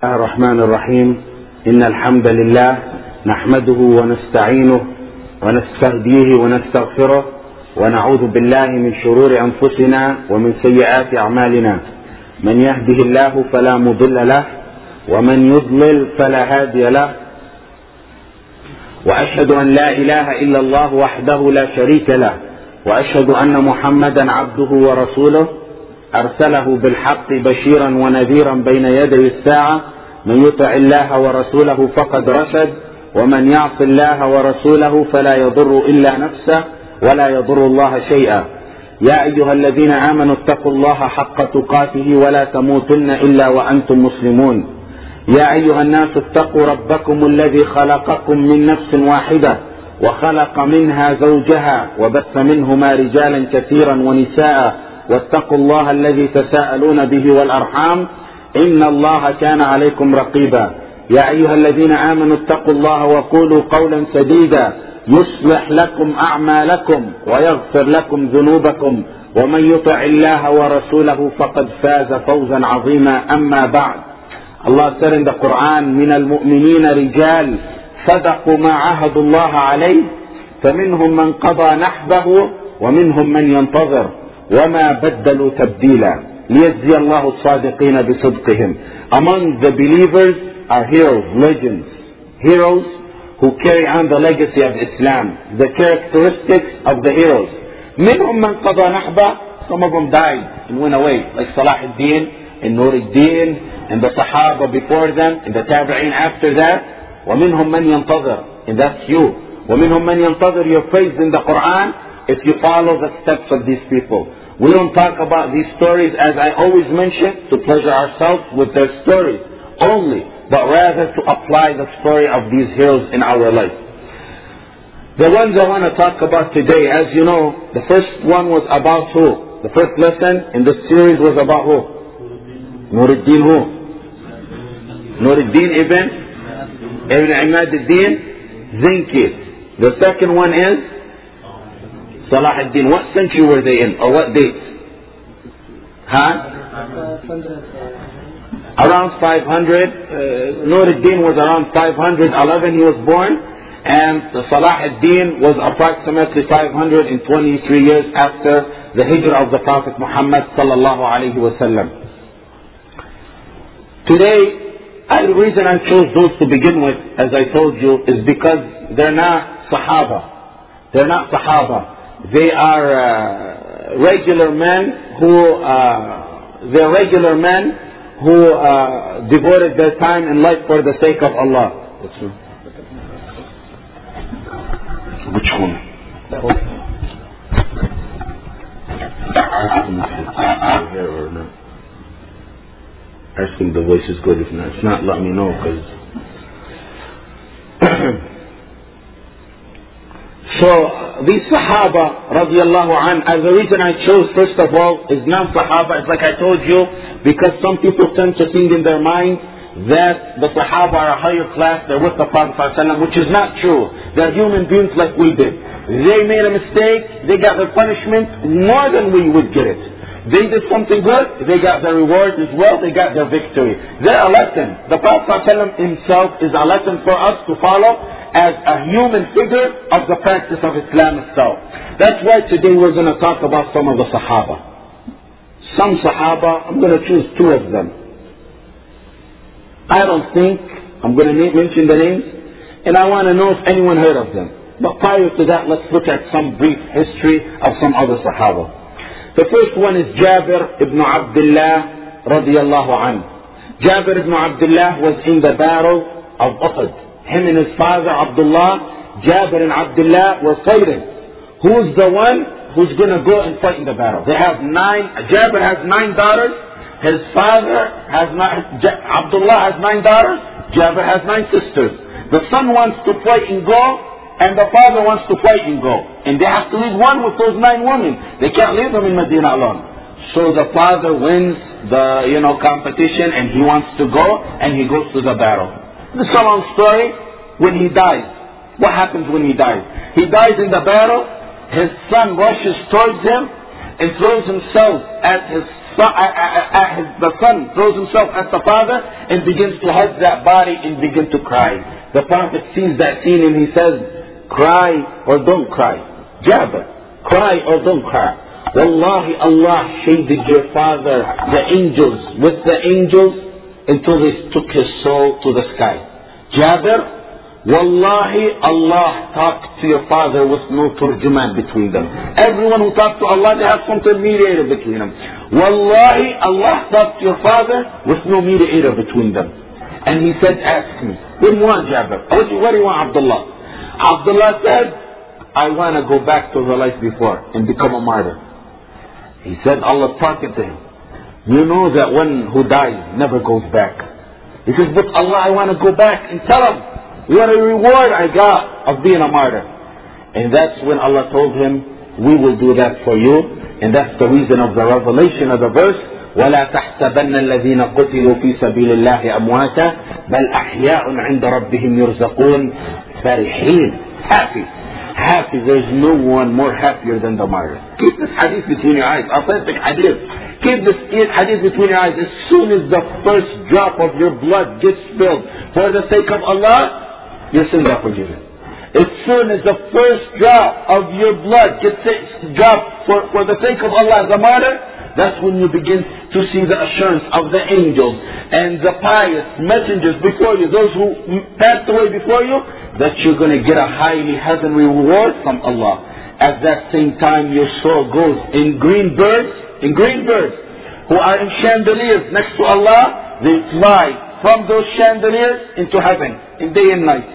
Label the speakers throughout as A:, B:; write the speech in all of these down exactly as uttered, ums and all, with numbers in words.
A: الله الرحمن الرحيم. إن الحمد لله نحمده ونستعينه ونستهديه ونستغفره ونعوذ بالله من شرور أنفسنا ومن سيئات أعمالنا. من يهده الله فلا مضل له ومن يضلل فلا هادي له، وأشهد أن لا إله إلا الله وحده لا شريك له، وأشهد أن محمدا عبده ورسوله أرسله بالحق بشيرا ونذيرا بين يدي الساعة. من يطع الله ورسوله فقد رشد، ومن يعص الله ورسوله فلا يضر إلا نفسه ولا يضر الله شيئا. يا أيها الذين آمنوا اتقوا الله حق تقاته ولا تموتن إلا وأنتم مسلمون. يا أيها الناس اتقوا ربكم الذي خلقكم من نفس واحدة وخلق منها زوجها وبث منهما رجالا كثيرا ونساء، واتقوا الله الذي تساءلون به والأرحام إن الله كان عليكم رقيبا. يا أيها الذين آمنوا اتقوا الله وقولوا قولا سديدا يصلح لكم أعمالكم ويغفر لكم ذنوبكم، ومن يطع الله ورسوله فقد فاز فوزا عظيما. أما بعد، Allah said in the Quran, من المؤمنين رجال صدقوا ما عاهدوا الله عليه فمنهم من قضى نحبه ومنهم من ينتظر وما بدلوا تبديلا ليجزي الله الصادقين بصدقهم. Among the believers are heroes, legends, heroes who carry on the legacy of Islam, the characteristics of the heroes. منهم من قضى نحبه, some of them died and went away, like Salah ad-Din and Nur ad-Din and the Sahaba before them and the Tabi'een after that. ومنهم من ينتظر, and that's you. ومنهم من ينتظر, you're praised in the Quran if you follow the steps of these people. We don't talk about these stories, as I always mention, to pleasure ourselves with their stories only, but rather to apply the story of these heroes in our life. The ones I want to talk about today, as you know, the first one was about who? The first lesson in this series was about who? Nur ad-Din who? Nur ad-Din ibn? Ibn Imad ad-Din Zinki. The second one is Salah ad-Din. What century were they in, or what date? Huh? Around five hundred. Uh, Nur ad-Din was around five hundred eleven, he was born. And Salah ad-Din was approximately five hundred twenty-three years after the hijrah of the Prophet Muhammad sallallahu alayhi wa sallam. Today, uh, the reason I chose those to begin with, as I told you, is because they're not Sahaba. They're not Sahaba. They are uh, regular men who, uh, they're regular men who uh, devoted their time and life for the sake of Allah. Which one? Ask him the voice is good. If not, it's not, let me know, because so these Sahaba radiallahu an, as the reason I chose first of all is non-Sahaba. It's like I told you, because some people tend to think in their mind that the Sahaba are a higher class, they're with the Prophet ﷺ, which is not true. They're human beings like we did. They made a mistake, they got their punishment more than we would get it. They did something good, they got their reward as well, they got their victory. They're a lesson. The Prophet ﷺ himself is a lesson for us to follow as a human figure of the practice of Islam itself. That's why today we're going to talk about some of the Sahaba. Some Sahaba, I'm going to choose two of them. I don't think I'm going to mention the names, and I want to know if anyone heard of them. But prior to that, let's look at some brief history of some other Sahaba. The first one is Jabir ibn Abdullah radiyallahu anhu. Jabir ibn Abdullah was in the battle of Uhud. Him and his father Abdullah, Jabir and Abdullah were fighting. Who's the one who's going to go and fight in the battle? They have nine, Jabir has nine daughters. His father has nine, Abdullah has nine daughters. Jabir has nine sisters. The son wants to fight and go, and the father wants to fight and go. And they have to leave one with those nine women. They can't leave them in Medina alone. So the father wins the, you know, competition, and he wants to go, and he goes to the battle. This is a long story. When he dies, what happens when he dies? He dies in the battle. His son rushes towards him and throws himself at his fa- uh, uh, uh, his, the son throws himself at the father and begins to hug that body and begin to cry. The Prophet sees that scene and he says, cry or don't cry. Jabir, cry or don't cry. Wallahi, Allah shaded your father, the angels, with the angels until they took his soul to the sky. Jabir, Wallahi, Allah talked to your father with no turjuman between them. Everyone who talked to Allah, they have some mediator between them. Wallahi, Allah talked to your father with no mediator between them. And he said, ask me, what do you want, Jabir? What do you, what do you want, Abdullah? Abdullah said, I want to go back to the life before and become a martyr. He said, Allah talking to him. You know that one who dies never goes back. He says, but Allah, I want to go back and tell him what a reward I got of being a martyr. And that's when Allah told him, we will do that for you. And that's the reason of the revelation of the verse, وَلَا تَحْسَبَنَّ الَّذِينَ قُتِلُوا فِي سَبِيلِ اللَّهِ أَمْوَاتًا بَلْ أَحْيَاءٌ عِنْدَ رَبِّهِمْ يُرْزَقُونَ فرحين. Happy. Happy. There's no one more happier than the martyr. Keep this hadith between your eyes. Authentic hadith. Keep this hadith between your eyes. As soon as the first drop of your blood gets spilled for the sake of Allah, your sins are forgiven. As soon as the first drop of your blood gets dropped for, for the sake of Allah as a martyr, that's when you begin to see the assurance of the angels and the pious messengers before you, those who passed away before you, that you're going to get a highly heavenly reward from Allah. At that same time, your soul goes in green birds, in green birds, who are in chandeliers next to Allah. They fly from those chandeliers into heaven in day and night.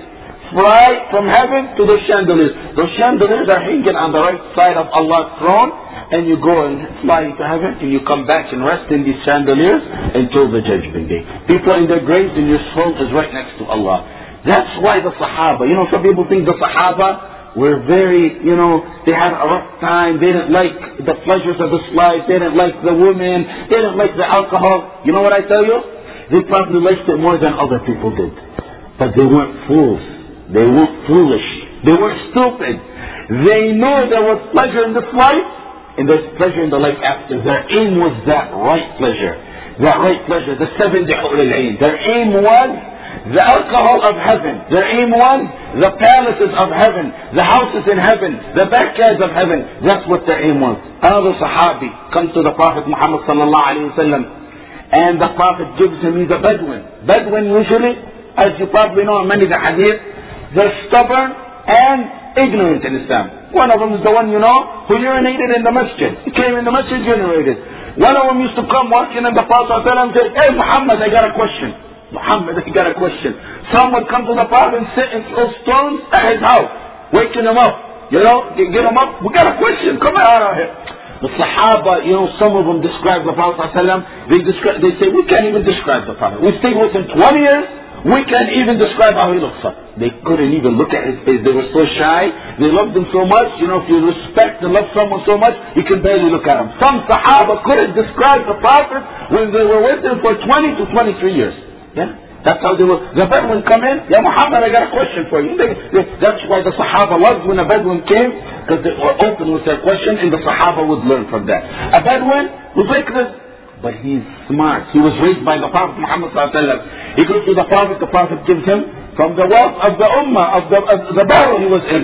A: Fly from heaven to those chandeliers. Those chandeliers are hanging on the right side of Allah's throne, and you go and fly into heaven, and you come back and rest in these chandeliers until the judgment day. People in their graves, and your soul is right next to Allah. That's why the Sahaba, you know, some people think the Sahaba were very, you know, they had a rough time. They didn't like the pleasures of this life. They didn't like the women. They didn't like the alcohol. You know what I tell you? They probably liked it more than other people did. But they weren't fools. They weren't foolish. They weren't stupid. They know there was pleasure in this life, and there's pleasure in the life after. Their aim was that right pleasure. That right pleasure. The seventy hur al-ain. Their aim was the alcohol of heaven. Their aim was the palaces of heaven, the houses in heaven, the backyards of heaven. That's what their aim was. Another Sahabi comes to the Prophet Muhammad sallallahu alaihi wasallam, and the Prophet gives him, he's a Bedouin. Bedouin usually, as you probably know in many of the hadith, they're stubborn and ignorant in Islam. One of them is the one you know who urinated in the masjid. He came in the masjid, urinated. One of them used to come walking in the Prophet and say, hey Muhammad, I got a question. Muhammad, I got a question. Some would come to the Prophet and sit and throw stones at his house, waking him up. You know, get him up. We got a question. Come out of here. The Sahaba, you know, some of them describe the Prophet. They describe, they say, we can't even describe the Prophet. We stayed with him twenty years. We can't even describe how he looks like. They couldn't even look at his face. They were so shy. They loved him so much. You know, if you respect and love someone so much, you can barely look at him. Some Sahaba couldn't describe the Prophet when they were with him for twenty to twenty-three years. Yeah? That's how they were. The Bedouin come in, Ya Muhammad, I got a question for you. They, they, that's why the Sahaba loved when a Bedouin came, because they were open with their question, and the Sahaba would learn from that. A Bedouin was like this, but he's smart. He was raised by the Prophet Muhammad sallallahu alaihi wasallam. He goes to the Prophet, the Prophet gives him from the wealth of the Ummah, of the, of the barrel he was in.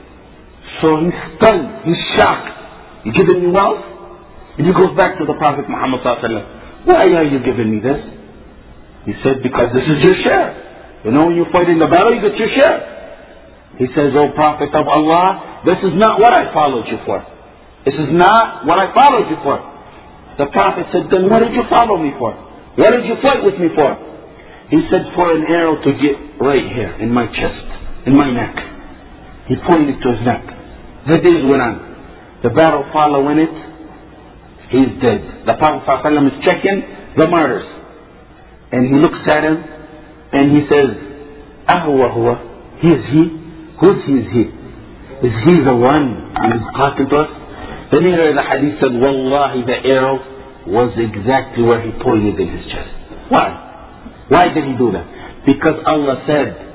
A: So he's stunned, he's shocked. You giving me wealth? And he goes back to the Prophet Muhammad sallallahu alaihi wasallam. Why are you giving me this? He said, because this is your share. You know, when you fight in the battle, you get your share. He says, O Prophet of Allah, this is not what I followed you for. This is not what I followed you for. The Prophet said, then what did you follow me for? What did you fight with me for? He said, for an arrow to get right here, in my chest, in my neck. He pointed to his neck. The days went on. The battle following it, he's dead. The Prophet ﷺ is checking the martyrs. And he looks at him, and he says, Ahuwa huwa, he is he? Who's he is he? Is he the one who is talking to us? Then he heard the hadith said, Wallahi, the arrow was exactly where he pointed in his chest. Why? Why did he do that? Because Allah said,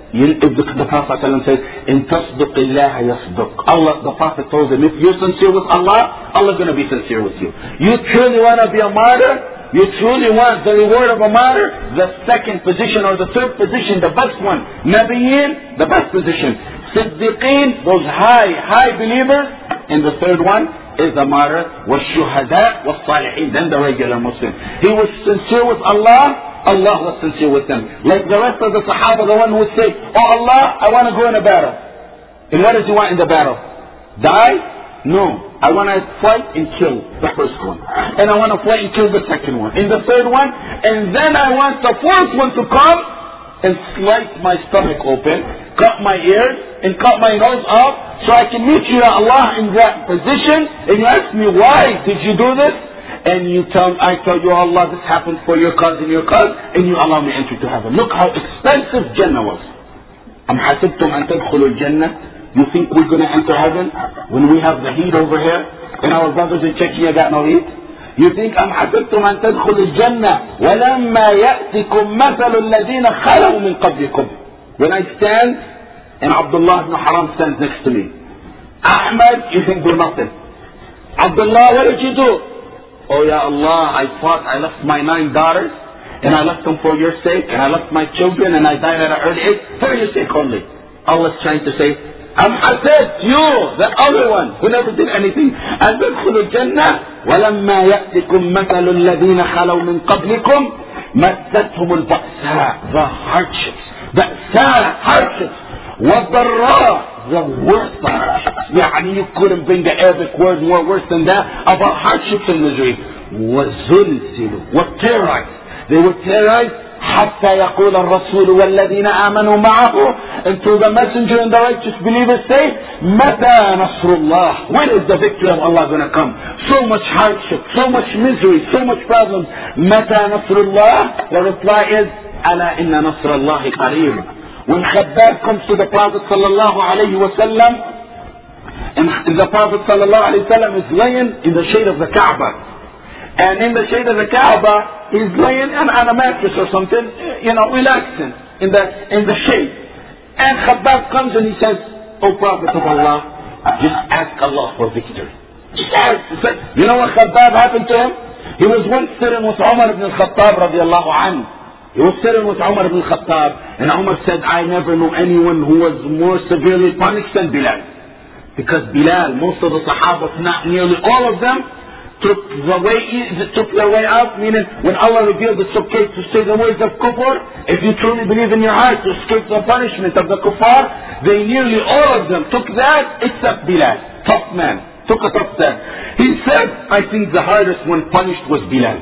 A: If the, the Prophet says, "In tasduqillah yasduq." Allah, the Prophet told him, if you're sincere with Allah, Allah's going to be sincere with you. You truly want to be a martyr? You truly want the reward of a martyr? The second position or the third position, the best one. Nabiyyin, the best position. Siddiqeen, those high, high believers. And the third one is the martyr. Was-shuhada, was-salihin. Then the regular Muslim. He was sincere with Allah. Allah was sincere with them. Like the rest of the Sahaba, the one who would say, "Oh Allah, I want to go in a battle." And what does he want in the battle? Die? No. I want to fight and kill the first one. And I want to fight and kill the second one. And the third one. And then I want the fourth one to come and slice my stomach open, cut my ears, and cut my nose off, so I can meet you, Allah, in that position. And you ask me, why did you do this? And you tell, I tell you, Allah, this happened for your cause and your cause, and you allow me entry to heaven. Look how expensive Jannah was. Am hasibtum an tadkhulul Jannah? You think we're going to enter heaven when we have the heat over here, and our brothers in Czechia got no heat? You think, am hasibtum an tadkhulul Jannah walamma ya'tikum mathalul ladina khalaw min qablikum? When I stand, and Abdullah ibn Haram stands next to me. Ahmad, you think we're nothing. Abdullah, what did you do? Oh ya Allah, I fought, I left my nine daughters, and I left them for your sake, and I left my children, and I died at an early age, for your sake only. Allah's trying to say, I'm Hasad, you, the other one, who never did anything. And تدخلوا الجنة ولما يأتكم مثل الذين خلوا من قبلكم مستهم البأساء, the hardships, the sad hardships, والضراء, the worst hardships. يعني you couldn't bring the Arabic word more worse than that about hardships and misery. وزلزلوا, were terrorized. They were terrorized حتى يقول الرسول والذين آمنوا معه, until the messenger and the righteous believers say, متى نصر الله? When is the victory of Allah going to come? So much hardship, so much misery, so much problems. متى نصر الله? The reply is, ألا إن نصر الله قريب. When Khabbab comes to the Prophet sallallahu alayhi wa sallam, and the Prophet sallallahu alayhi wa sallam is laying in the shade of the Kaaba. And in the shade of the Kaaba, he's laying on, on a mattress or something, you know, relaxing in the in the shade. And Khabbab comes and he says, "O Prophet of Allah, just ask Allah for victory. Just ask." Said, you know what Khabbab happened to him? He was once sitting with Umar ibn al-Khattab radiallahu anhu. He was sitting with Umar ibn al-Khattab, and Umar said, "I never knew anyone who was more severely punished than Bilal." Because Bilal, most of the Sahaba, not nearly all of them, took the way took their way out, meaning when Allah revealed it's okay to say the words of kufr, if you truly believe in your heart to escape the punishment of the kuffar, they nearly all of them took that except Bilal. Tough man, took a tough step. He said, I think the hardest one punished was Bilal.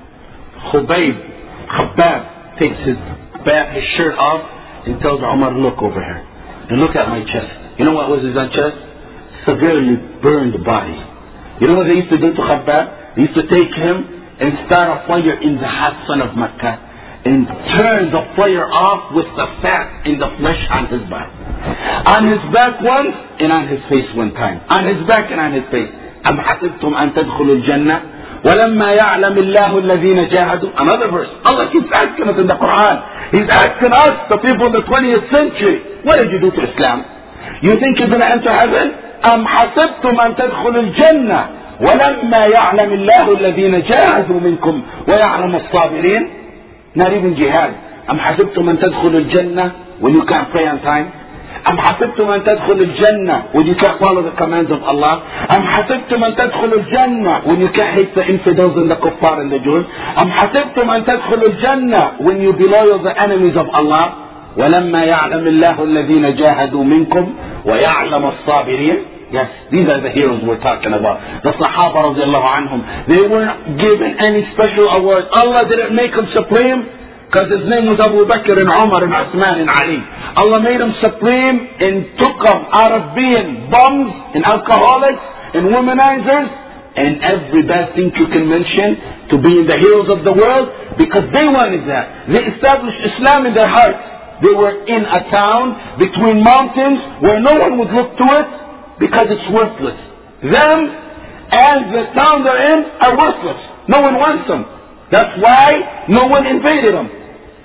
A: Khubayb, Khabbab takes his back, his shirt off and tells Umar, look over here and look at my chest. You know what was his chest? Severely burned body. You know what they used to do to Khabbab? They used to take him and start a fire in the hot sun of Mecca and turn the fire off with the fat in the flesh on his back. On his back once and on his face one time. On his back and on his face. أَمْ حَسِبْتُمْ أَن تَدْخُلُوا الْجَنَّةِ وَلَمَّا يَعْلَمِ اللَّهُ الَّذِينَ جَاهَدُوا. Another verse. Allah keeps asking us in the Quran. He's asking us, the people in the twentieth century, what did you do to Islam? You think you're going to enter heaven? أَمْ حَسِبْتُمْ أَن تَدْخُلُوا الْجَنَّةِ وَلَمَّا يَعْلَمِ اللَّهُ الَّذِينَ جَاهَدُوا مِنكُمْ وَيَعْلَمَ الصَّابِرِينَ. Not even jihad. أَمْ حَسِبْتُمْ أَن تَدْخُلُوا الْجَنَّةِ when you can't pray on time? أَمْ حَسِبْتُمْ أَن تَدْخُلُوا الْجَنَّةِ when you can't follow the commands of Allah? أَمْ حَسِبْتُمْ أَن تَدْخُلُوا الْجَنَّةِ when you can't hate the infidels and the kuffar and the Jews? أَمْ حَسِبْتُمْ أَن تَدْخُلُوا الْجَنَّةِ when you be loyal to the enemies of Allah? وَلَمَّا يَعْلَمِ اللَّهُ الَّذِينَ جَاهَدُوا مِنكُمْ وَيَعْلَمَ الصَّابِرِينَ. Yes, these are the heroes we're talking about. The Sahaba radiallahu anhum. They weren't given any special award. Allah didn't make them supreme because his name was Abu Bakr and Umar and Uthman and Ali. Allah made them supreme and took them out of being bums and alcoholics and womanizers and every bad thing you can mention to being the heroes of the world because they wanted that. They established Islam in their hearts. They were in a town between mountains where no one would look to it because it's worthless. Them and the town they're in are worthless. No one wants them. That's why no one invaded them.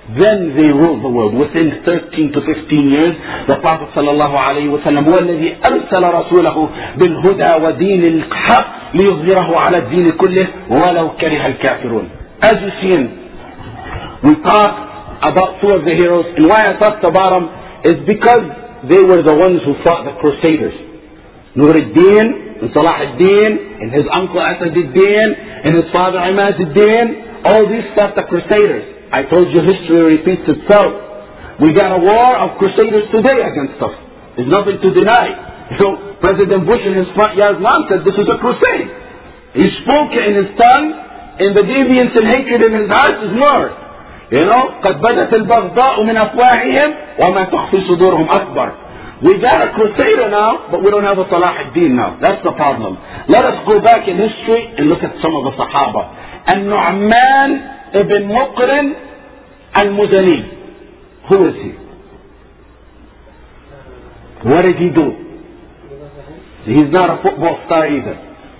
A: Then they ruled the world. Within thirteen to fifteen years, the Prophet sallallahu alayhi wa sallam هو الذي أرسل رسوله بالهدى ودين الحق ليظهره على الدين كله ولو كره الكافرون. As you see, we talked about two of the heroes, and why I talked about them is because they were the ones who fought the Crusaders. Nur al-Din and Salah al-Din and his uncle Asad al-Din and his father Imad al-Din, all these fought the Crusaders. I told you history repeats itself. We got a war of Crusaders today against us. There's nothing to deny. So President Bush in his front yard lawn said this is a crusade. He spoke in his tongue, and the deviance and hatred in his heart is more. You know, قد بدت البغضاء من أفواههم وما تخفي صدورهم أكبر. We got a crusader now, but we don't have a Salah ad-Din now. That's the problem. Let us go back in history and look at some of the Sahaba. An-Nu'man ibn Muqrin al-Muzani. Who is he? What did he do? He's not a football star either.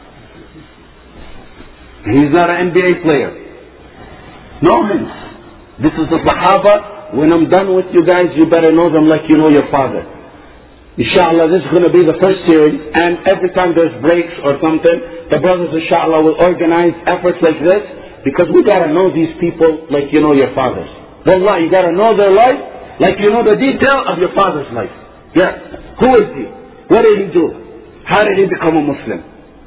A: He's not an N B A player. No hints. This is the Sahaba. When I'm done with you guys, you better know them like you know your father. Inshallah, this is going to be the first series, and every time there's breaks or something, the brothers, inshallah, will organize efforts like this, because we got to know these people like you know your fathers. Wallah, you got to know their life like you know the detail of your father's life. Yeah. Who is he? What did he do? How did he become a Muslim?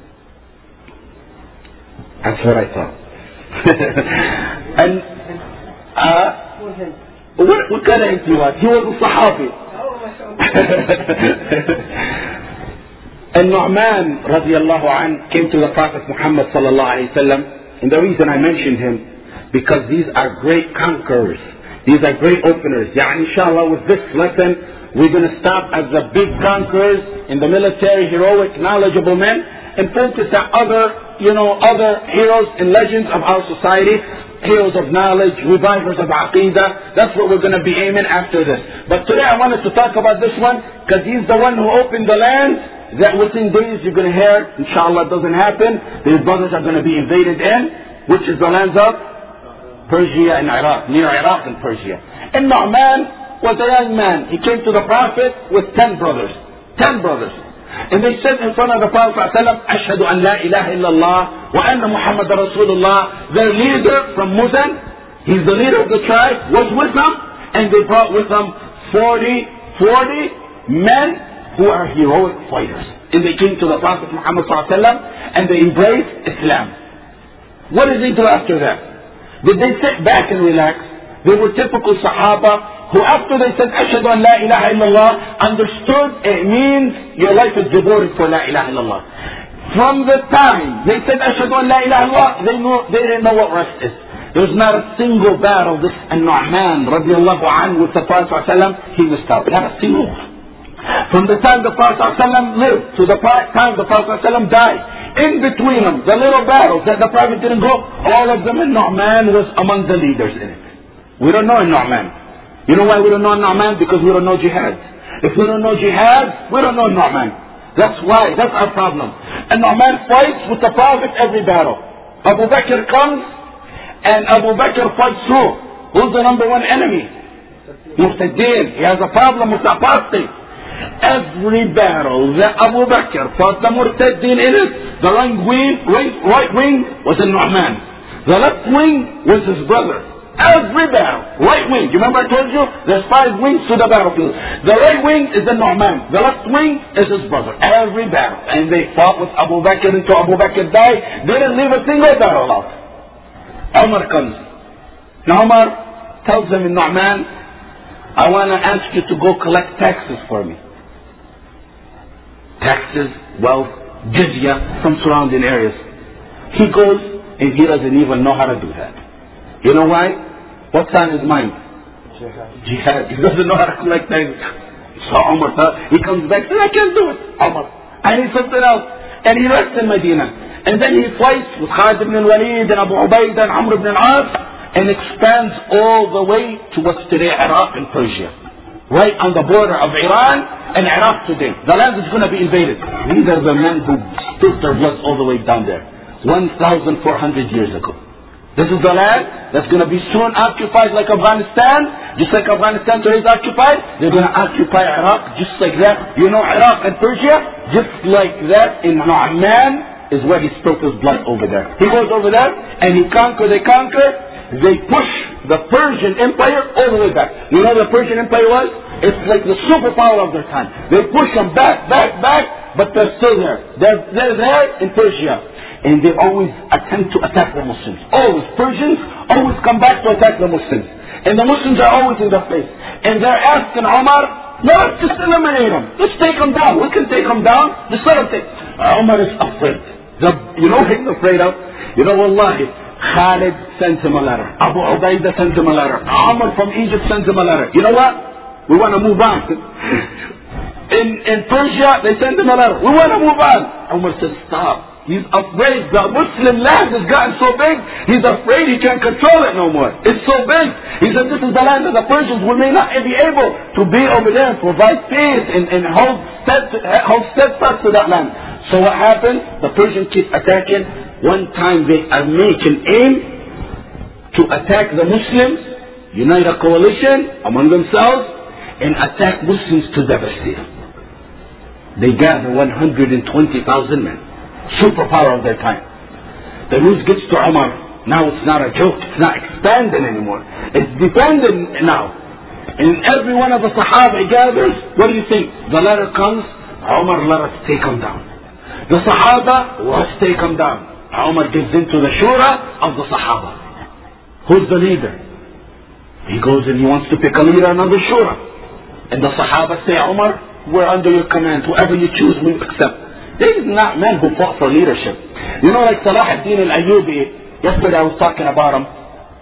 A: That's what I thought. And uh, what, what kind of hint he was? He was a Sahabi. And Nu'man radiallahu anh came to the Prophet Muhammad sallallahu alayhi wa sallam, and the reason I mentioned him, because these are great conquerors. These are great openers. Yeah, inshallah, with this lesson, we're going to stop as the big conquerors in the military, heroic, knowledgeable men, and focus on other, you know, other heroes and legends of our society. Heroes of knowledge, revivers of Aqidah. That's what we're going to be aiming after this. But today I wanted to talk about this one because he's the one who opened the land that within days you're going to hear, inshallah, it doesn't happen. These brothers are going to be invaded in, which is the lands of Persia and Iraq, near Iraq and Persia. And Nu'man was a young man. He came to the Prophet with ten brothers. Ten brothers. And they said in front of the Prophet ﷺ, Ashhadu an la ilaha illallah wa anna Muhammad Rasulullah. Their leader from Muzan, he's the leader of the tribe, was with them. And they brought with them forty, forty men who are heroic fighters. And they came to the Prophet Muhammad ﷺ and they embraced Islam. What did they do after that? Did they sit back and relax? They were typical Sahaba who after they said Ashhadu an la ilaha illallah understood it means your life is devoted for la ilaha illallah. From the time they said Ashhadu an la ilaha illallah, they knew, they didn't know what rest is. There was not a single battle this An-Nu'man radiallahu anhu with the Prophet ﷺ, he was stopped. Not a single one. From the time the Prophet ﷺ lived to the time the Prophet ﷺ died, in between them, the little battles that the Prophet didn't go, all of them, An-Nu'man was among the leaders in it. We don't know An-Nu'man. You know why we don't know Nu'man? Because we don't know jihad. If we don't know jihad, we don't know Nu'man. That's why. That's our problem. And Nu'man fights with the Prophet every battle. Abu Bakr comes, and Abu Bakr fights who? Who's the number one enemy? Murtaddin. He has a problem with the apostate. Every battle that Abu Bakr fought the Murtaddin in it, the right wing, right, right wing was in Nu'man. The left wing was his brother. Every battle, right wing. You remember I told you there's five wings to the battlefield. The right wing is the Nu'man. The left wing is his brother. Every battle. And they fought with Abu Bakr until Abu Bakr died. They didn't leave a single battle out. Umar comes. Now Umar tells them in Nu'man, I want to ask you to go collect taxes for me. Taxes, wealth, jizya from surrounding areas. He goes and he doesn't even know how to do that. You know why? What's on his mind? Jihad. Jihad. He doesn't know how to collect things. So Umar, he comes back and says, I can't do it. Umar, I need something else. And he rests in Medina. And then he fights with Khalid ibn al-Walid and Abu Ubaidah and Amr ibn al-As and expands all the way to what's today Iraq and Persia. Right on the border of Iran and Iraq today. The land is going to be invaded. These are the men who spilled their blood all the way down there. one thousand four hundred years ago. This is the land that's going to be soon occupied like Afghanistan. Just like Afghanistan today is occupied, they're going to occupy Iraq just like that. You know Iraq and Persia? Just like that in Nu'man is where he spilled his blood over there. He goes over there and he conquer, they conquer. They push the Persian Empire all the way back. You know what the Persian Empire was? It's like the superpower of their time. They push them back, back, back, but they're still there. They're, they're there in Persia. And they always attempt to attack the Muslims. Always. Persians always come back to attack the Muslims. And the Muslims are always in their face. And they're asking Umar, no, let's just eliminate them. Let's take them down. We can take them down. Just let them take. Uh, Umar is afraid. The, you know what he's afraid of? You know, wallahi, Khalid sends him a letter. Abu Ubaidah sends him a letter. Umar from Egypt sends him a letter. You know what? We want to move on. In, in Persia, they send him a letter. We want to move on. Umar says, stop. He's afraid. The Muslim land has gotten so big, he's afraid he can't control it no more. It's so big. He said, this is the land of the Persians. We may not be able to be over there and provide peace and, and hold, steadfast, hold steadfast to that land. So what happens? The Persians keep attacking. One time they make an aim to attack the Muslims, unite a coalition among themselves, and attack Muslims to devastate them. They gather one hundred twenty thousand men. Superpower of their time. The news gets to Umar. Now it's not a joke. It's not expanding anymore. It's defending now. And every one of the Sahaba gathers. What do you think? The letter comes. Umar, let us take them down. The Sahaba, let's take them down. Umar gives in to the Shura of the Sahaba. Who's the leader? He goes and he wants to pick a leader on the Shura. And the Sahaba say, Umar, we're under your command. Whoever you choose, we accept. These are not men who fought for leadership. You know, like Salah ad-Din al-Ayyubi, yesterday I was talking about him.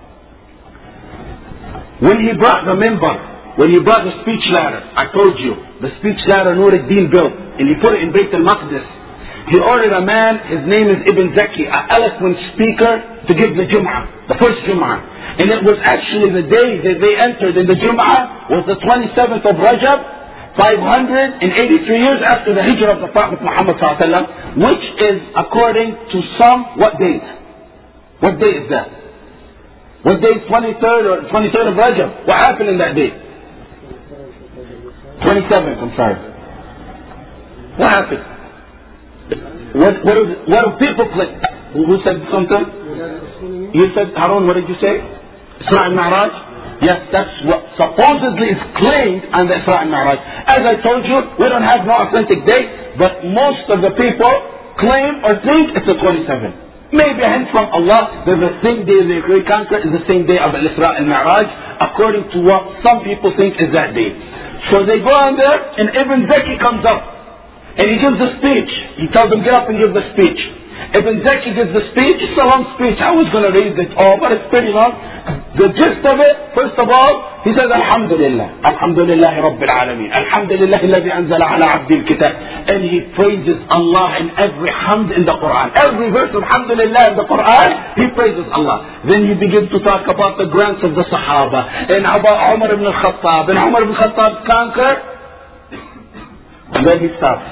A: When he brought the minbar, when he brought the speech ladder, I told you, the speech ladder Nur ad-Din built, and he put it in Bayt al-Maqdis. He ordered a man, his name is Ibn Zaki, an eloquent speaker, to give the Jum'ah, the first Jum'ah. And it was actually the day that they entered in the Jum'ah, was the twenty-seventh of Rajab, five hundred eighty-three years after the hijrah of the Prophet Muhammad sallallahu alaihi wasallam, which is according to some, what date? What day is that? What day is twenty-third or twenty-third of Rajab? What happened in that day? twenty-seventh, I'm sorry. What happened? What, what, is, what do people claim? Who, who said something? You said, Harun, what did you say? Isra al-Mi'raj? Yes, that's what supposedly is claimed on the Isra al-Mi'raj. As I told you, we don't have no authentic date, but most of the people claim or think it's the twenty-seventh. Maybe a hint from Allah that the same day they reconquer is the same day of Isra al-Mi'raj, according to what some people think is that day. So they go on there, and Ibn Zaki comes up, and he gives a speech. He tells them, get up and give the speech. Ibn Zaki gives the speech. It's a long speech. I was going to read it all, but it's pretty long. The gist of it, first of all, he says, Alhamdulillah. Alhamdulillah Rabbil Alameen. Alhamdulillah alladhi anzala ala abdi al-kitab. And he praises Allah in every hamd in the Quran. Every verse of Alhamdulillah in the Quran, he praises Allah. Then he begins to talk about the grants of the Sahaba, and about Umar ibn al-Khattab, and Umar ibn al-Khattab conquered. And then he stops.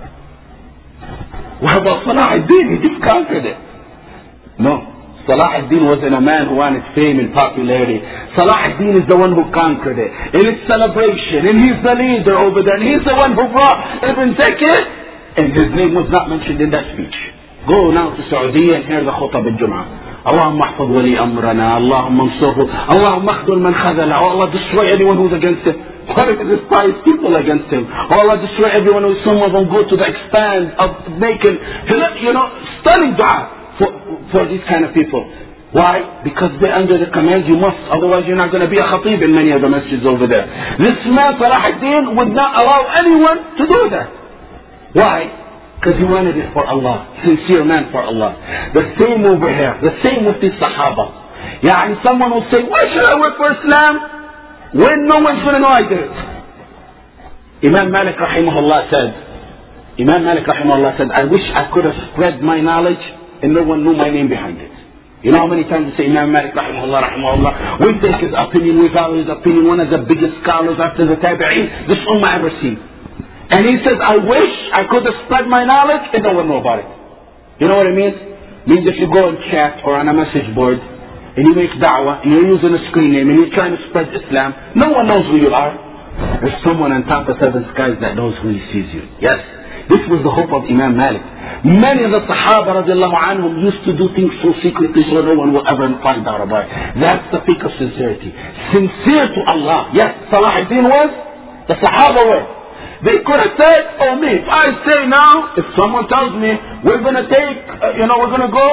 A: What about Salah ad-Din? He just conquered it. No. Salah ad-Din wasn't a man who wanted fame and popularity. Salah ad-Din is the one who conquered it. And it's celebration. And he's the leader over there. And he's the one who brought Ibn Zaki. And his name was not mentioned in that speech. Go now to Saudi and hear the khutab al-Jum'ah. اللهم احفظ ولي أمرنا اللهم انصره اللهم اخذل من خذله. Oh Allah, destroy anyone who's against him. What if it inspires people against him? Oh Allah, destroy everyone who some of them go to the expanse of making, you know, stunning dua for, for these kind of people. Why? Because they're under the command, you must, otherwise you're not going to be a khatib in many of the masjids over there. This man, Salah ad-Din, would not allow anyone to do that. Why? Because he wanted it for Allah. Sincere man for Allah. The same over here. The same with the Sahaba. Yeah, and someone will say, why should I work for Islam when no one's going to know I did it? Imam Malik rahimahullah said, Imam Malik rahimahullah said, I wish I could have spread my knowledge and no one knew my name behind it. You know how many times we say Imam Malik rahimahullah rahimahullah? We take his opinion, we value his opinion, one of the biggest scholars after the Tabi'een this ummah ever seen. And he says, I wish I could have spread my knowledge and no one know about it. You know what it means? It means if you go and chat or on a message board and you make da'wah, and you're using a screen name, and you're trying to spread Islam, no one knows who you are. There's someone on top of seven skies that knows who he sees you. Yes, this was the hope of Imam Malik. Many of the Sahaba radiallahu anhum used to do things so secretly so no one will ever find out about it. That's the peak of sincerity. Sincere to Allah. Yes, Salah ad-Din was, the Sahaba were. They could have said, oh me, if I say now, if someone tells me, we're going to take, uh, you know, we're going to go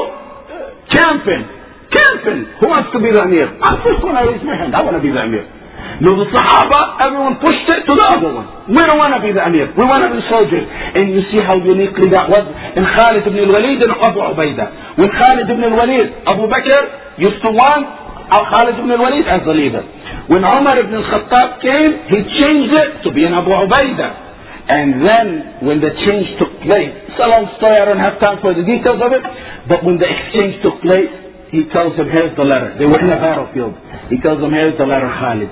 A: camping. Camping. Who wants to be the Amir? I'm first one to raise my hand. I want to be the Amir. No, the Sahaba, everyone pushed it to the other one. We don't want to be the Amir. We want to be soldiers. And you see how uniquely that was in Khalid ibn al-Walid and Abu Ubaidah. When Khalid ibn al-Walid, Abu Bakr used to want Khalid ibn al-Walid as the leader. When Umar ibn al-Khattab came, he changed it to be an Abu Ubaidah. And then when the change took place, it's a long story, I don't have time for the details of it, but when the exchange took place, he tells him, here's the letter. They were in a battlefield. He tells them, here's the letter, Khalid.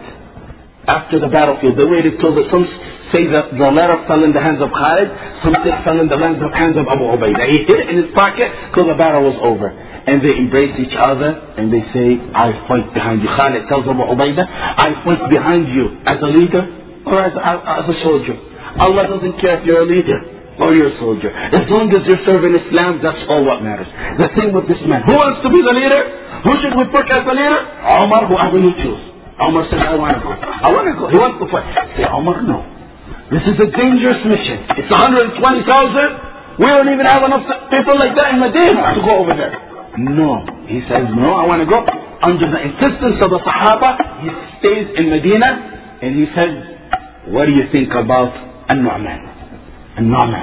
A: After the battlefield, they waited till the, some say that the letter fell in the hands of Khalid, some say it fell in the hands of, hands of Abu Ubaidah. He hid it in his pocket till the battle was over. And they embrace each other and they say, I fight behind you. Khalid tells Abu Ubaidah, I fight behind you as a leader or as a, as a soldier. Allah doesn't care if you're a leader or you're a soldier. As long as you're serving Islam, that's all what matters. The same with this man. Who wants to be the leader? Who should we pick as the leader? Umar, whoever you choose. Umar says, I want to go. I want to go. He wants to fight. Say, Umar, no. This is a dangerous mission. It's one hundred twenty thousand. We don't even have enough people like that in Medina to go over there. No. He says, no, I want to go. Under the insistence of the Sahaba, he stays in Medina and he says, what do you think about An-Nu'man? An-Nu'man.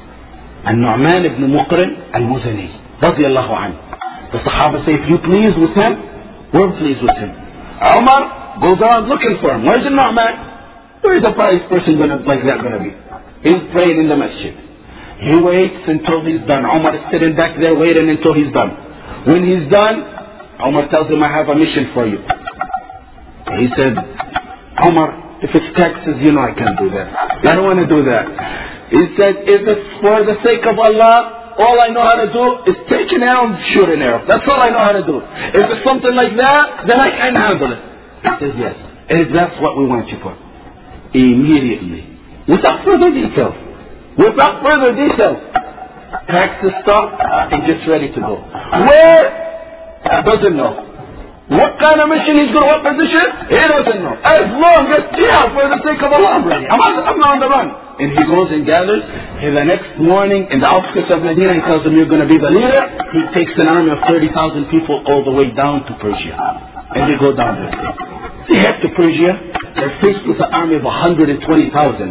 A: An-Nu'man ibn Muqrin al-Muzani. Radiyallahu anhu. The Sahaba say, if you please with him, we're pleased with him. Umar goes around looking for him. Where's An-Nu'man? Where's the pious person gonna, like that going to be? He's praying in the masjid. He waits until he's done. Umar is sitting back there waiting until he's done. When he's done, Umar tells him, I have a mission for you. He said, Umar, if it's taxes, you know I can't do that. I don't want to do that. He said, if it's for the sake of Allah, all I know how to do is take an arrow and shoot an arrow. That's all I know how to do. If it's something like that, then I can handle it. He says, yes. If that's what we want you for. Immediately. Without further detail. Without further detail. Packs his stuff and gets ready to go. Where? Doesn't know. What kind of mission he's going to, what position? He doesn't know. As long as, yeah, for the sake of Allah, I'm ready. I'm on, I'm on the run. And he goes and gathers. And the next morning, in the outskirts of Medina, he tells them, you're going to be the leader. He takes an army of thirty thousand people all the way down to Persia. And they go down there. They head to Persia. They're faced with an army of one hundred twenty thousand.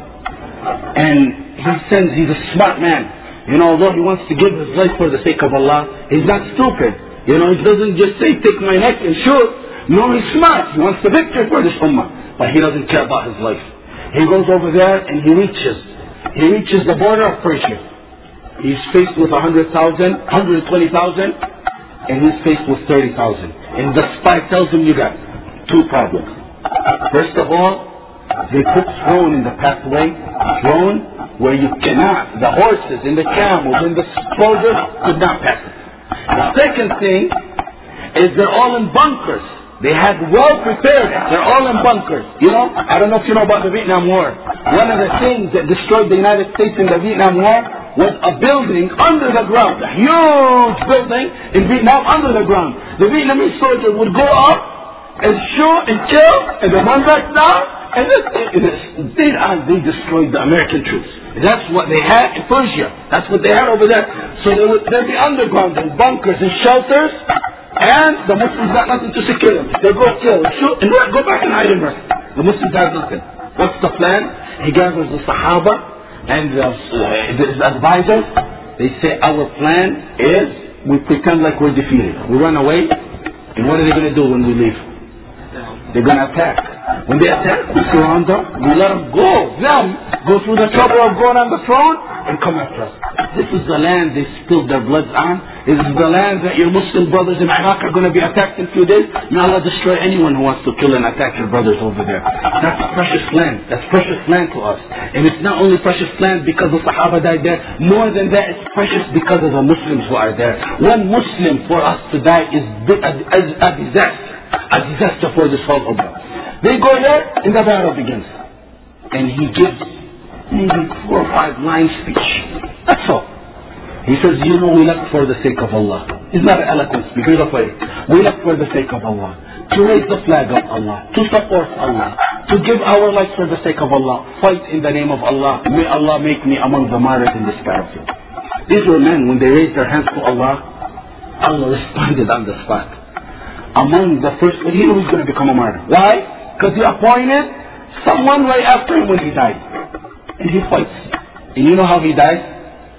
A: And he sends, he's a smart man. You know, although he wants to give his life for the sake of Allah, he's not stupid. You know, he doesn't just say, take my neck and shoot. No, he's smart. He wants the victory for this ummah. But he doesn't care about his life. He goes over there and he reaches. He reaches the border of Persia. He's faced with one hundred thousand, one hundred twenty thousand, and he's faced with thirty thousand. And the spy tells him, you got two problems. First of all, they put throne in the pathway. Throne where you cannot, the horses and the camels and the soldiers could not pass it. The second thing is they're all in bunkers. They had well prepared. They're all in bunkers. You know, I don't know if you know about the Vietnam War. One of the things that destroyed the United States in the Vietnam War was a building under the ground. A huge building in Vietnam under the ground. The Vietnamese soldiers would go up and shoot and kill and then run back down. And this, it, it, they, they destroyed the American troops. That's what they had in Persia. That's what they had over there. So they would they'd be underground in bunkers and shelters, and the Muslims got nothing to secure them. They go kill, shoot, and go back and hide and rest. The Muslims have nothing. What's the plan? He gathers the Sahaba and the, uh, his advisors. They say, our plan is we pretend like we're defeated. We run away, and what are they going to do when we leave? They're going to attack. When they attack, we surround them, we let them go. Them go through the trouble of going on the throne and come after us. This is the land they spilled their blood on.
B: Is the land that your Muslim brothers in Iraq are going to be attacked in a few days? May Allah destroy anyone who wants to kill and attack your brothers over there. That's precious land. That's precious land to us. And it's not only precious land because the Sahaba died there. More than that, it's precious because of the Muslims who are there. One Muslim for us to die is a, a, a disaster. A disaster for this whole ummah. They go there and the battle begins. And he gives maybe four or five line speech. That's all. He says, you know, we left for the sake of Allah. He's not an eloquent speaker, he's a fighter. We left for the sake of Allah. To raise the flag of Allah. To support Allah. To give our life for the sake of Allah. Fight in the name of Allah. May Allah make me among the martyrs in this battlefield. These were men, when they raised their hands to Allah, Allah responded on the spot. Among the first, he knew he was going to become a martyr. Why? Because he appointed someone right after him when he died. And he fights. And you know how he died?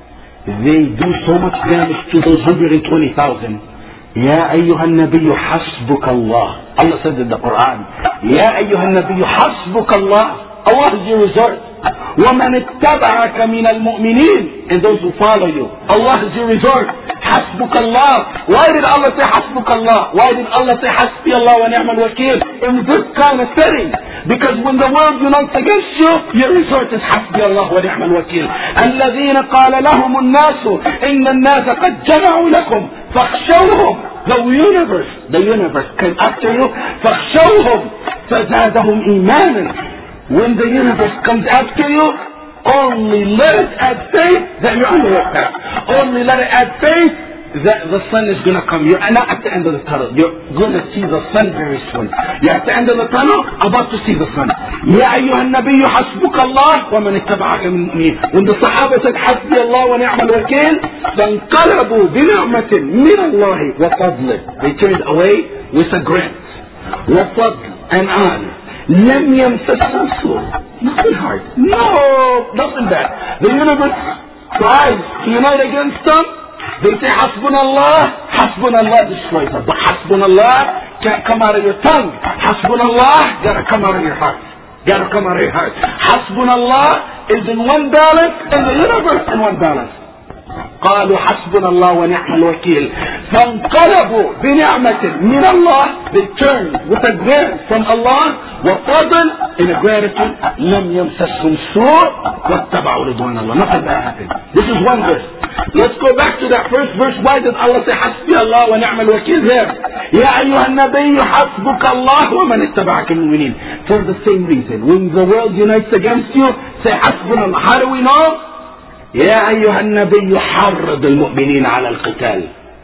B: They do so much damage to those one hundred twenty thousand. Ya ayyuhan nabiyyu hasbuka Allah. Allah said in the Quran, Ya ayyuhan nabiyyu hasbuka Allah. Allah is your resort. وَمَنِ اتَّبَعَكَ مِنَ الْمُؤْمِنِينَ. And those who follow you. Allah is your resort. حسبك Allah. Why did Allah say حسبك Allah? Why did Allah say حسبي الله ونعم الوكيل? In this kind of setting. Because when the world unites against you, your resort is حسبي الله ونعم الوكيل. الذين قال لهم الناس إن الناس قد جمعوا لكم فاخشوهم. The universe, the universe came after you. فاخشوهم فزادهم إيمانا. When the universe comes after you, only let it add faith that you're on the right path. Only let it add faith that the sun is going to come. You're not at the end of the tunnel. You're going to see the sun very soon. You're at the end of the tunnel, about to see the sun. يا أيها النبي حسبك الله ومن اتبعك من المؤمنين. When the Sahaba said حسبي الله ونعم الوكيل, فانقلبوا بنعمة من الله وفضله. They turned away with a grant. وفضل and honor. لم يمسسهم سوء. Nothing hard. No, nothing bad. The universe tries to unite against them. They say Hasbunallah. Hasbunallah destroys them. But Hasbunallah can't come out of your tongue. Hasbunallah gotta come out of your heart. Gotta come out of your heart. Hasbunallah is in one balance and the universe in one balance. قالوا حسبنا الله ونعم الوكيل فانقلبوا بنعمة من الله. They turned with a grant from Allah وفضل in a gratitude لم يمسسهم سوء واتبعوا رضوان الله. Nothing bad happened. This is one verse. Let's go back to that first verse. Why did Allah say حسبي الله ونعم الوكيل there? يا أيها النبي حسبك الله ومن اتبعك من المؤمنين. For the same reason. When the world unites against you, say حسبنا الله. How do we know? يا أيها النبي حرض المؤمنين على القتال.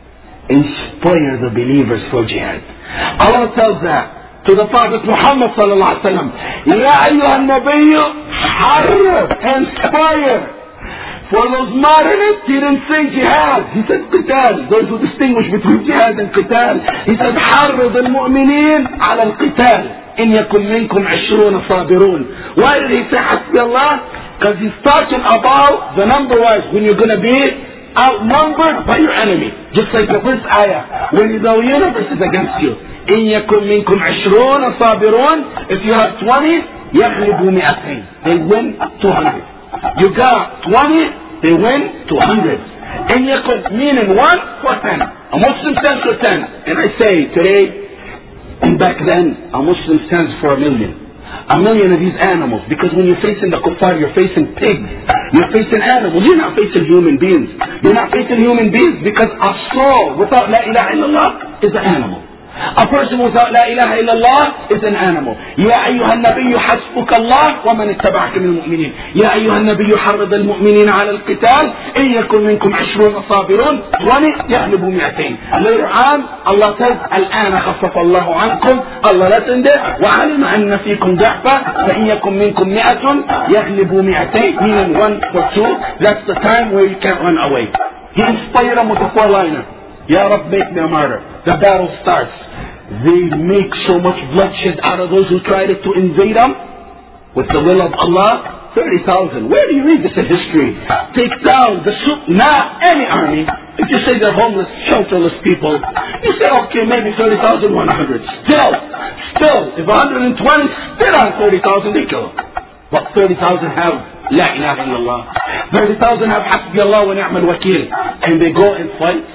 B: Inspire the believers for jihad. Allah tells that to the Prophet Muhammad sallallahu alaihi wasallam. يا أيها النبي حرض, inspire. For those modernists, he didn't say jihad. He said قتال. Those who distinguish between jihad and قتال. He said حرض المؤمنين على القتال. إن يكن منكم عشرون صابرون. Why did he say حسبي الله? Because he's talking about the number wise when you're going to be outnumbered by your enemy. Just like the first ayah. When the universe is against you. إن يكن منكم عشرون صابرون. If you have twenty, يغلبوا مئتين. They win two hundred. You got twenty, they win two hundred. إن يكن meaning one for ten. A Muslim stands for ten. And I say today and back then, a Muslim stands for a million. A million of these animals. Because when you're facing the kuffar, you're facing pigs. You're facing animals. You're not facing human beings. You're not facing human beings because a soul without La ilaha illallah is an animal. A person without La ilaha illallah is an animal. يا أيها النبي حسبك الله ومن اتبعك من المؤمنين. يا أيها النبي حرض المؤمنين على القتال إن يكن منكم عشرون صابرون twenty يغلبوا مئتين. Later on Allah says الآن خفف الله عنكم. Allah lessened it. وعلم أن فيكم ضعفا فإن يكن منكم مئة يغلبوا مئتين. Meaning one for two. That's the time where you can't run away. He inspired them with a four-liner. Ya Rab, make me a martyr. The battle starts. They make so much bloodshed out of those who tried to invade them. With the will of Allah, thirty thousand. Where do you read this in history? Take down the suit, not any army. If you say they're homeless, shelterless people, you say, okay, maybe thirty thousand, one hundred. Still, still, if one hundred twenty spit on thirty thousand, they kill them. But thirty thousand have La ilaha illallah. thirty thousand have Hasbi Allah wa ni'mal wakil. And they go and fight.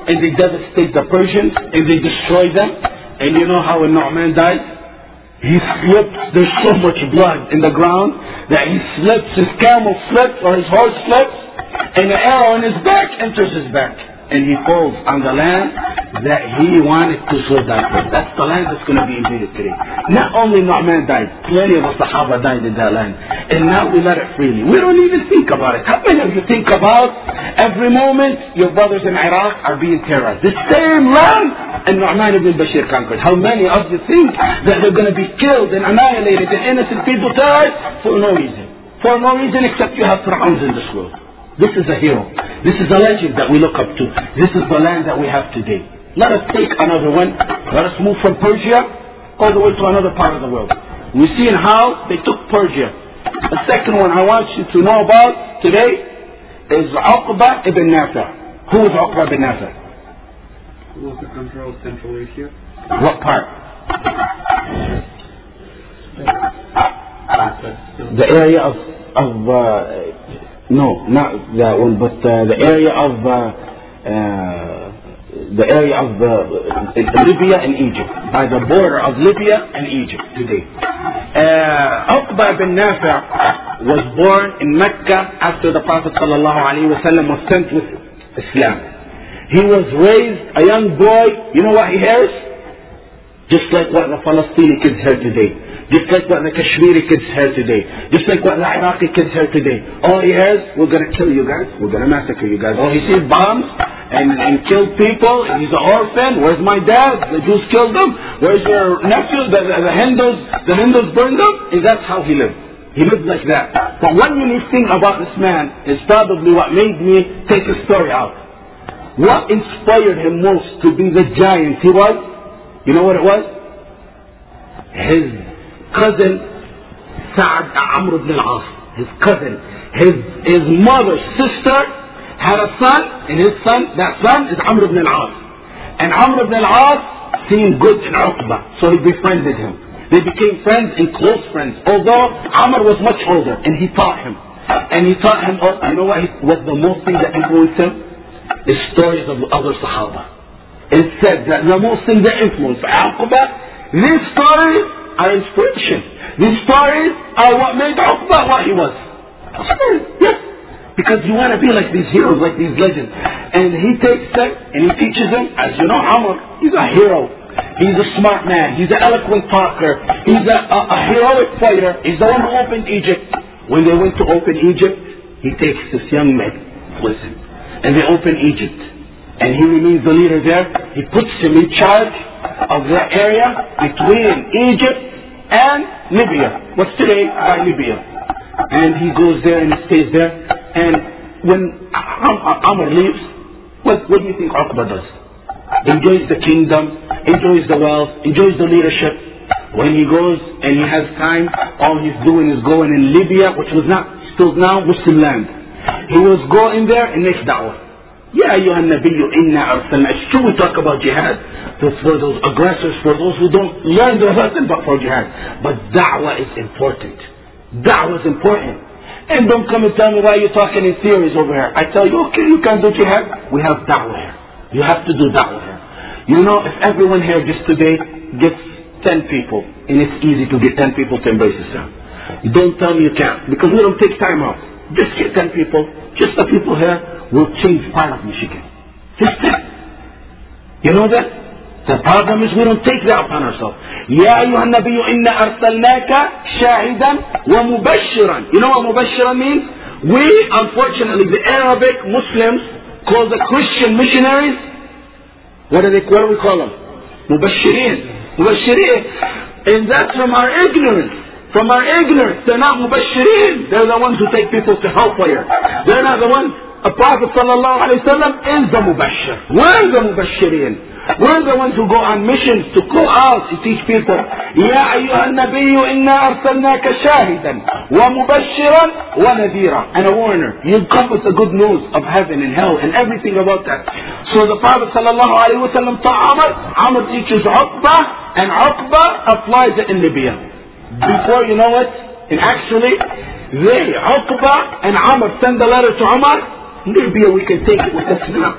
B: and they devastate the Persians and they destroy them. And you know how when Nu'man died? He slipped, there's so much blood in the ground that he slips, his camel slips or his horse slips, and the arrow in his back enters his back. And he falls on the land that he wanted to serve that for. That's the land that's going to be invaded today. Not only Nu'man died, plenty of the Sahaba died in that land. And now we let it freely. We don't even think about it. How many of you think about every moment your brothers in Iraq are being terrorized? The same land and Nu'man ibn Bashir conquered. How many of you think that they're going to be killed and annihilated and innocent people terrorized for no reason? For no reason except you have Fir'auns in this world. This is a hero. This is a legend that we look up to. This is the land that we have today. Let us take another one. Let us move from Persia all the way to another part of the world. We've seen how they took Persia. The second one I want you to know about today is Uqba ibn Nafi'. Who is Uqba ibn Nafi'?
C: Who was the control of Central Asia?
B: What part? The area of, of uh, no, not that one, but uh, the area of uh, uh, the area of uh, Libya and Egypt, by the border of Libya and Egypt today. Uh, Uqba ibn Nafi' was born in Mecca after the Prophet sallallahu alaihi wasallam was sent with Islam. He was raised a young boy. You know what he has? Just like what the Palestinian kids have today. Just like what the Kashmiri kids have today. Just like what the Iraqi kids have today. All he has, we're going to kill you guys. We're going to massacre you guys. All he sees bombs and, and kill people. He's an orphan. Where's my dad? The Jews killed him. Where's your nephew? The, the, the Hindus the Hindus burned him. And that's how he lived. He lived like that. But one unique thing about this man is probably what made me take his story out. What inspired him most to be the giant he was? You know what it was? His cousin Sa'ad Amr ibn al-As, his cousin, his his mother's sister had a son, and his son, that son is Amr ibn al-As. And Amr ibn al-As seen good in Uqba, so he befriended him. They became friends and close friends, although Amr was much older, and he taught him. And he taught him, oh, you know what was the most thing that influenced him? The stories of other Sahaba. It said that the most thing that influenced Uqba, these stories are inspiration. These stories are what made Uqba what he was. Yes. Because you want to be like these heroes, like these legends. And he takes them and he teaches them. As you know, Amr, he's a hero. He's a smart man. He's an eloquent talker. He's a, a, a heroic fighter. He's the one who opened Egypt. When they went to open Egypt, he takes this young man, listen, and they open Egypt. And he remains the leader there. He puts him in charge of that area between Egypt and Libya. What's today by Libya. And he goes there and he stays there. And when Amr leaves, what, what do you think Uqba does? Enjoys the kingdom, enjoys the wealth, enjoys the leadership. When he goes and he has time, all he's doing is going in Libya, which was not still now Muslim land. He was going there and makes da'wah. Ya ayyuhan nabiyyu inna arsalna. It's true we talk about jihad for those aggressors, for those who don't learn the lesson, but for jihad. But da'wah is important. Da'wah is important. And don't come and tell me why you're talking in theories over here. I tell you, okay, you can do jihad. We have da'wah here. You have to do da'wah here. You know, if everyone here just today gets ten people, and it's easy to get ten people to embrace Islam. You don't tell me you can't, because we don't take time out. Just get ten people. Just the people here will change part of Michigan. Just ten. You know that? The problem is we don't take that upon ourselves. Ya ayyuhan nabiyyu inna arsalnaka shahidan wa mubashiran. You know what mubashiran means? We, unfortunately, the Arabic Muslims call the Christian missionaries, what do they, what do we call them? Mubashirin. Mubashirin. And that's from our ignorance. From our ignorance. They're not mubashirin. They're the ones who take people to hellfire. They're not the ones. A Prophet sallallahu alayhi wa sallam is the mubashir. We're the mubashirin. We're the ones who go on missions to go out to teach people. Ya ayyuhan nabiyyu inna arsalnaka shahidan wa mubashiran wa nadhira. And a warner. You come with the good news of heaven and hell and everything about that. So the Prophet sallallahu alayhi wa sallam taught Amr. Amr teaches Uqba, and Uqba applies it in Libya. Before you know it, and actually, they, Uqba and Amr, send a letter to Umar. Libya, we can take it with us now.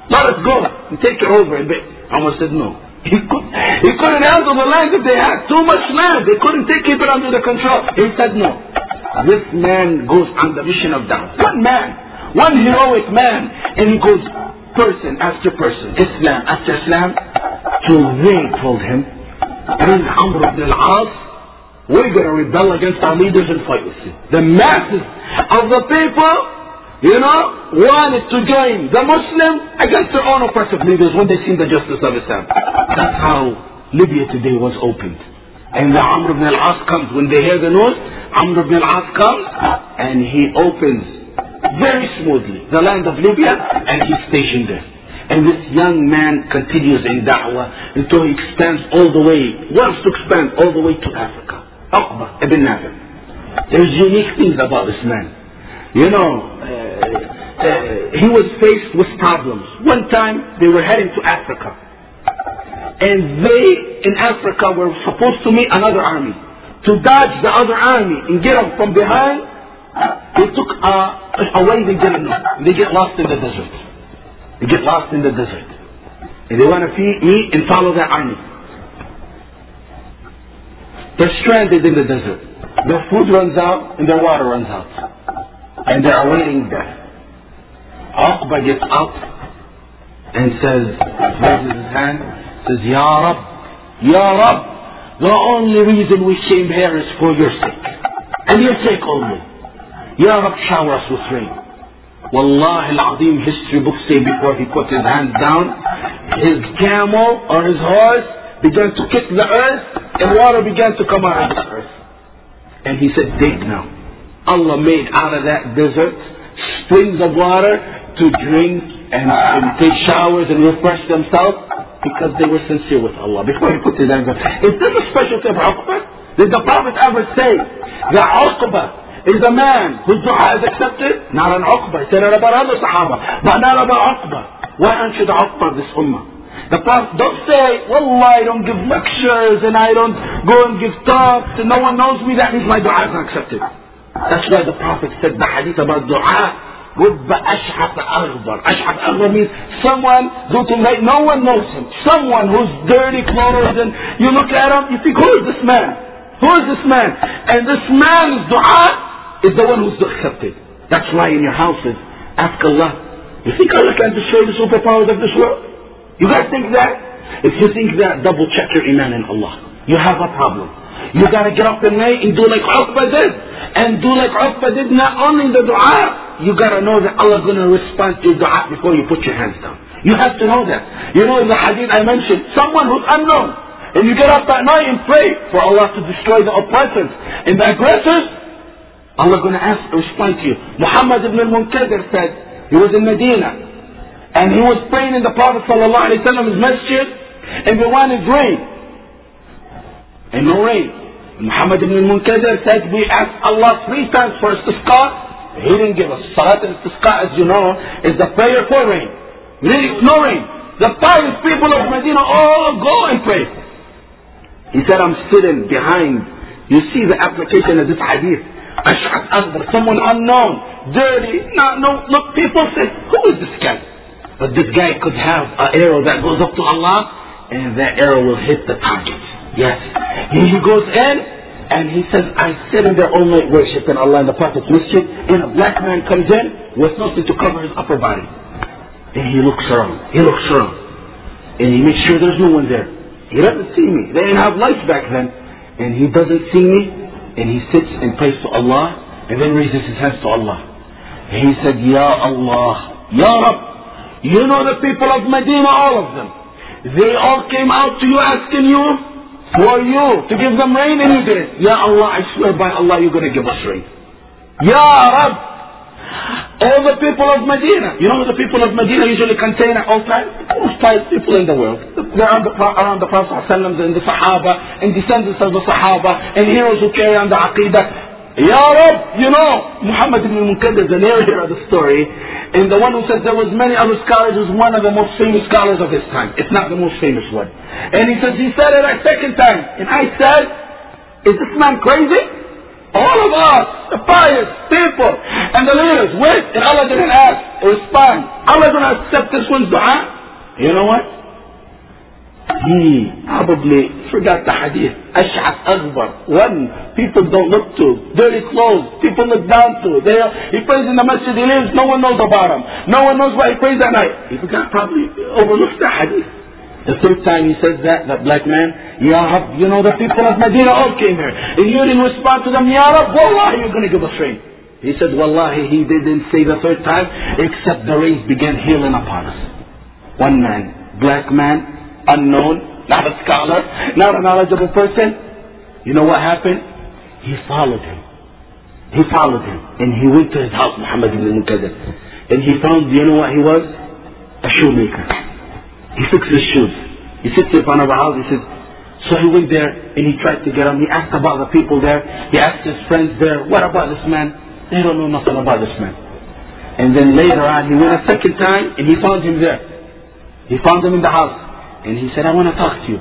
B: Let us go and take it over. And Umar said no. He, could, he couldn't handle the land that they had. Too much land. They couldn't take, keep it under the control. He said no. This man goes on the mission of da'wah. One man. One heroic man. And he goes person after person. Islam after Islam. Till they told him, and Amr ibn al-As, we're going to rebel against our leaders and fight with you. The masses of the people, you know, wanted to join the Muslim against their own oppressive leaders when they seen the justice of Islam. That's how Libya today was opened. And the Amr ibn al-As comes. When they hear the news, Amr ibn al-As comes and he opens very smoothly the land of Libya and he's stationed there. And this young man continues in da'wah until he expands all the way, wants to expand all the way to Africa. Uqba ibn Nafi. There's unique things about this man. You know, uh, uh, he was faced with problems. One time they were heading to Africa. And they in Africa were supposed to meet another army. To dodge the other army and get them from behind, they took uh, a way they didn't know. They get lost in the desert. They get lost in the desert. And they want to meet and follow that army. They're stranded in the desert. Their food runs out and their water runs out. And they're awaiting death. Uqba gets up and says, raises his hand, says, Ya Rab, Ya Rab, the only reason we came here is for your sake. And your sake only. Ya Rab, shower us with rain. Wallahi al-Azim, history books say before he put his hands down, his camel or his horse began to kick the earth and water began to come out of the earth. And he said, dig now. Allah made out of that desert springs of water to drink and, and take showers and refresh themselves because they were sincere with Allah. Before he put his hands down. Is this a specialty of Uqba? Did the Prophet ever say that Uqba is a man whose dua is accepted? Not an Uqba. He said it about other Sahaba, but not about Uqba. Why aren't you the Uqba of this ummah? The Prophet, don't say, Wallah, I don't give lectures and I don't go and give talks and no one knows me. That means my dua is not accepted. That's why the Prophet said the hadith about dua. رُبَّ أَشْحَةَ أَغْبَرَ. أَشْحَةَ أَغْبَر means someone who tonight no one knows him. Someone who's dirty clothes and you look at him, you think, who is this man? Who is this man? And this man's dua is the one who's accepted. That's why in your houses, ask Allah, you think Allah can destroy the superpowers of this world? You guys think that? If you think that, double check your iman in Allah. You have a problem. You gotta get up at night and do like Uqba did. And do like Uqba did not only in the dua, you gotta know that Allah is gonna respond to your dua before you put your hands down. You have to know that. You know in the hadith I mentioned, someone who's unknown, and you get up at night and pray for Allah to destroy the oppressors and the aggressors, Allah is gonna ask, respond to you. Muhammad ibn al-Munkadir said, he was in Medina, and he was praying in the Prophet sallallahu alaihi wasallam's masjid, and they wanted rain. And no rain. Muhammad ibn al-Munkadir said, we asked Allah three times for istisqa. He didn't give us. Salat al-istisqa, as you know, is the prayer for rain. Really, no rain. The pious people of Medina all go and pray. He said, I'm sitting behind. You see the application of this hadith. Ash'at Akbar, someone unknown, dirty. No, no, look, people say, who is this guy? But this guy could have an arrow that goes up to Allah, and that arrow will hit the target. Yes. He, he goes in, and he says, I sit in there all night worshiping Allah in the Prophet's masjid, and a black man comes in with nothing to cover his upper body. And he looks around. He looks around. And he makes sure there's no one there. He doesn't see me. They didn't have lights back then. And he doesn't see me, and he sits and prays to Allah, and then raises his hands to Allah. And he said, Ya Allah, Ya Rab, you know the people of Medina, all of them. They all came out to you asking you for you to give them rain, and you did. Ya Allah, I swear by Allah, you're going to give us rain. Ya Rab, all the people of Medina. You know the people of Medina usually contain at all times? The most pious people in the world. They're around the, around the Prophet ﷺ and the Sahaba and descendants of the Sahaba and heroes who carry on the Aqidah. Ya Rab, you know, Muhammad ibn al-Munkadir, the narrator of the story, and the one who says there was many other scholars, was one of the most famous scholars of his time, if not the most famous one. And he says, he said it a second time. And I said, is this man crazy? All of us, the pious people, and the leaders went, and Allah didn't ask, respond. Allah didn't accept this one's dua. You know what? He probably forgot the hadith. Ash'ath Akbar. One people don't look to. Dirty clothes. People look down to. They are, he prays in the masjid he lives. No one knows about him. No one knows why he prays that night. He forgot, probably overlooked the hadith. The third time he says that, that black man, Ya Rab, you know the people of Medina all came here. And you didn't respond to them, Ya Rab, Wallahi you're going to give us rain. He said, Wallahi, he didn't say the third time, except the rains began hailing upon us. One man, black man, unknown, not a scholar, not a knowledgeable person. You know what happened? He followed him. He followed him. And he went to his house, Muhammad ibn Munkadir. And he found, you know what he was? A shoemaker. He fixed his shoes. He sits in front of a house. He says, so he went there and he tried to get him. He asked about the people there. He asked his friends there, what about this man? They don't know nothing about this man. And then later on, he went a second time and he found him there. He found him in the house. And he said, I want to talk to you.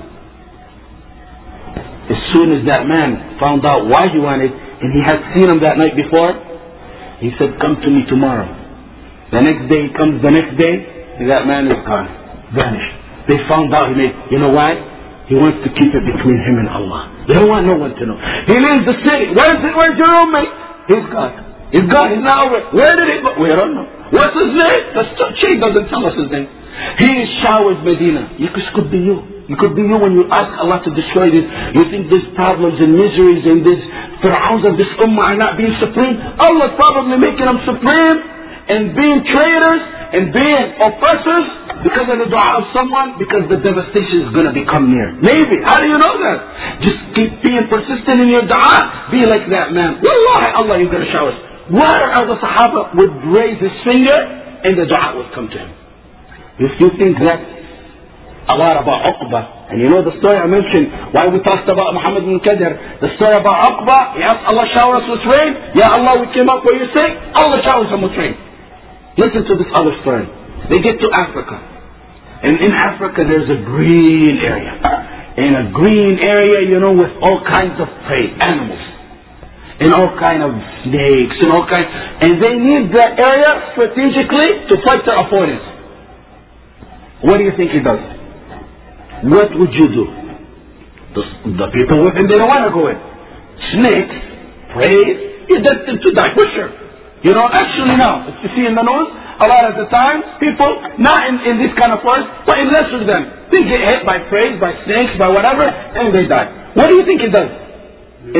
B: As soon as that man found out why he wanted, and he had seen him that night before, he said, come to me tomorrow. The next day he comes, the next day, and that man is gone. Vanished. They found out he made, you know why? He wants to keep it between him and Allah. He don't want no one to know. He leaves the city. Where's it? Where's your roommate? He's gone. He's gone. He's not over. Where did he go? We don't know. What's his name? The chief doesn't tell us his name. He showers Medina. This could be you. It could be you when you ask Allah to destroy this. You think these problems and miseries and these Fir'auns of this ummah are not being supreme? Allah's probably making them supreme and being traitors and being oppressors because of the dua of someone, because the devastation is going to become near. Maybe. How do you know that? Just keep being persistent in your dua. Be like that man. Wallahi, Allah, you're going to shower us. Where are the Sahaba would raise his finger and the dua would come to him. If you think that's a lot about Uqba, and you know the story I mentioned, why we talked about Muhammad ibn Kadir, the story about Uqba, he asked Allah shower us with rain. Ya Allah, we came up where you say, Allah showers him with rain. Listen to this other story. They get to Africa. And in Africa there's a green area. In a green area, you know, with all kinds of prey, animals. And all kinds of snakes and all kinds. And they need that area strategically to fight their opponents. What do you think he does? What would you do? The, the people with him, they don't want to go in. Snakes, prey, you're destined to die for sure. You know, actually now, if you see in the news, a lot of the time, people, not in, in this kind of forest, but in less of them, they get hit by prey, by snakes, by whatever, and they die. What do you think he does? It,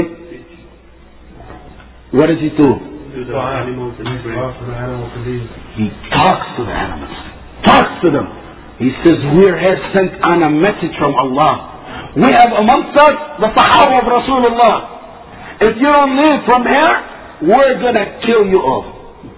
B: what does he do? He talks to the animals. Talks to them. He says, we're here sent on a message from Allah. We have amongst us the Sahaba of Rasulullah. If you don't leave from here, we're going to kill you all.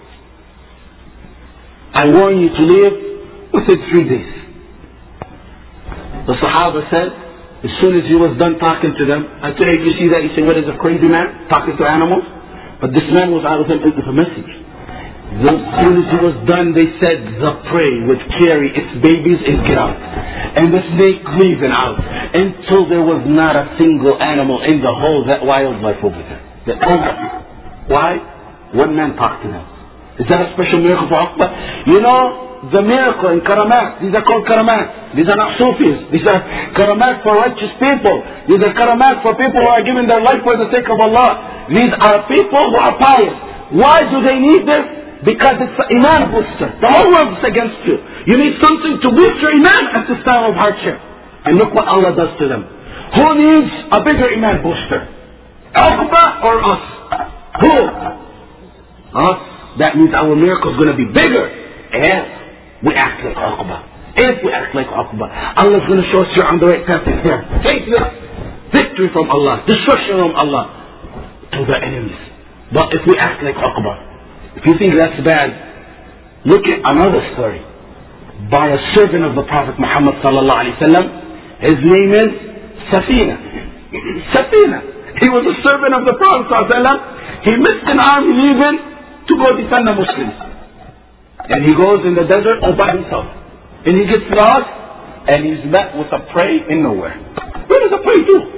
B: I warn you to leave within three days. The Sahaba said, as soon as he was done talking to them, I tell you, you see that? You say, what is a crazy man talking to animals? But this man was out of him with a message. As soon as he was done, they said the prey would carry its babies and get out. And the snake leaving out. Until there was not a single animal in the whole that wildlife over there. The Why? One man talked to them. Is that a special miracle for Uqba? You know, the miracle in Karamat, these are called Karamat. These are not Sufis. These are Karamat for righteous people. These are Karamat for people who are giving their life for the sake of Allah. These are people who are pious. Why do they need this? Because it's an Iman booster. The whole world is against you. You need something to boost your Iman at this time of hardship. And look what Allah does to them. Who needs a bigger Iman booster? Uqba or us? Who? Us. That means our miracle is going to be bigger if we act like Uqba. If we act like Uqba, Allah is going to show us you're on the right path. Here, take this victory from Allah, destruction from Allah to the enemies. But if we act like Uqba, if you think that's bad, look at another story by a servant of the Prophet Muhammad sallallahu alaihi wasallam. His name is Safina. Safina. He was a servant of the Prophet sallallahu alaihi wasallam. He missed an army leaving to go defend the Muslims. And he goes in the desert all by himself. And he gets lost and he's met with a prey in nowhere. What does a prey do? If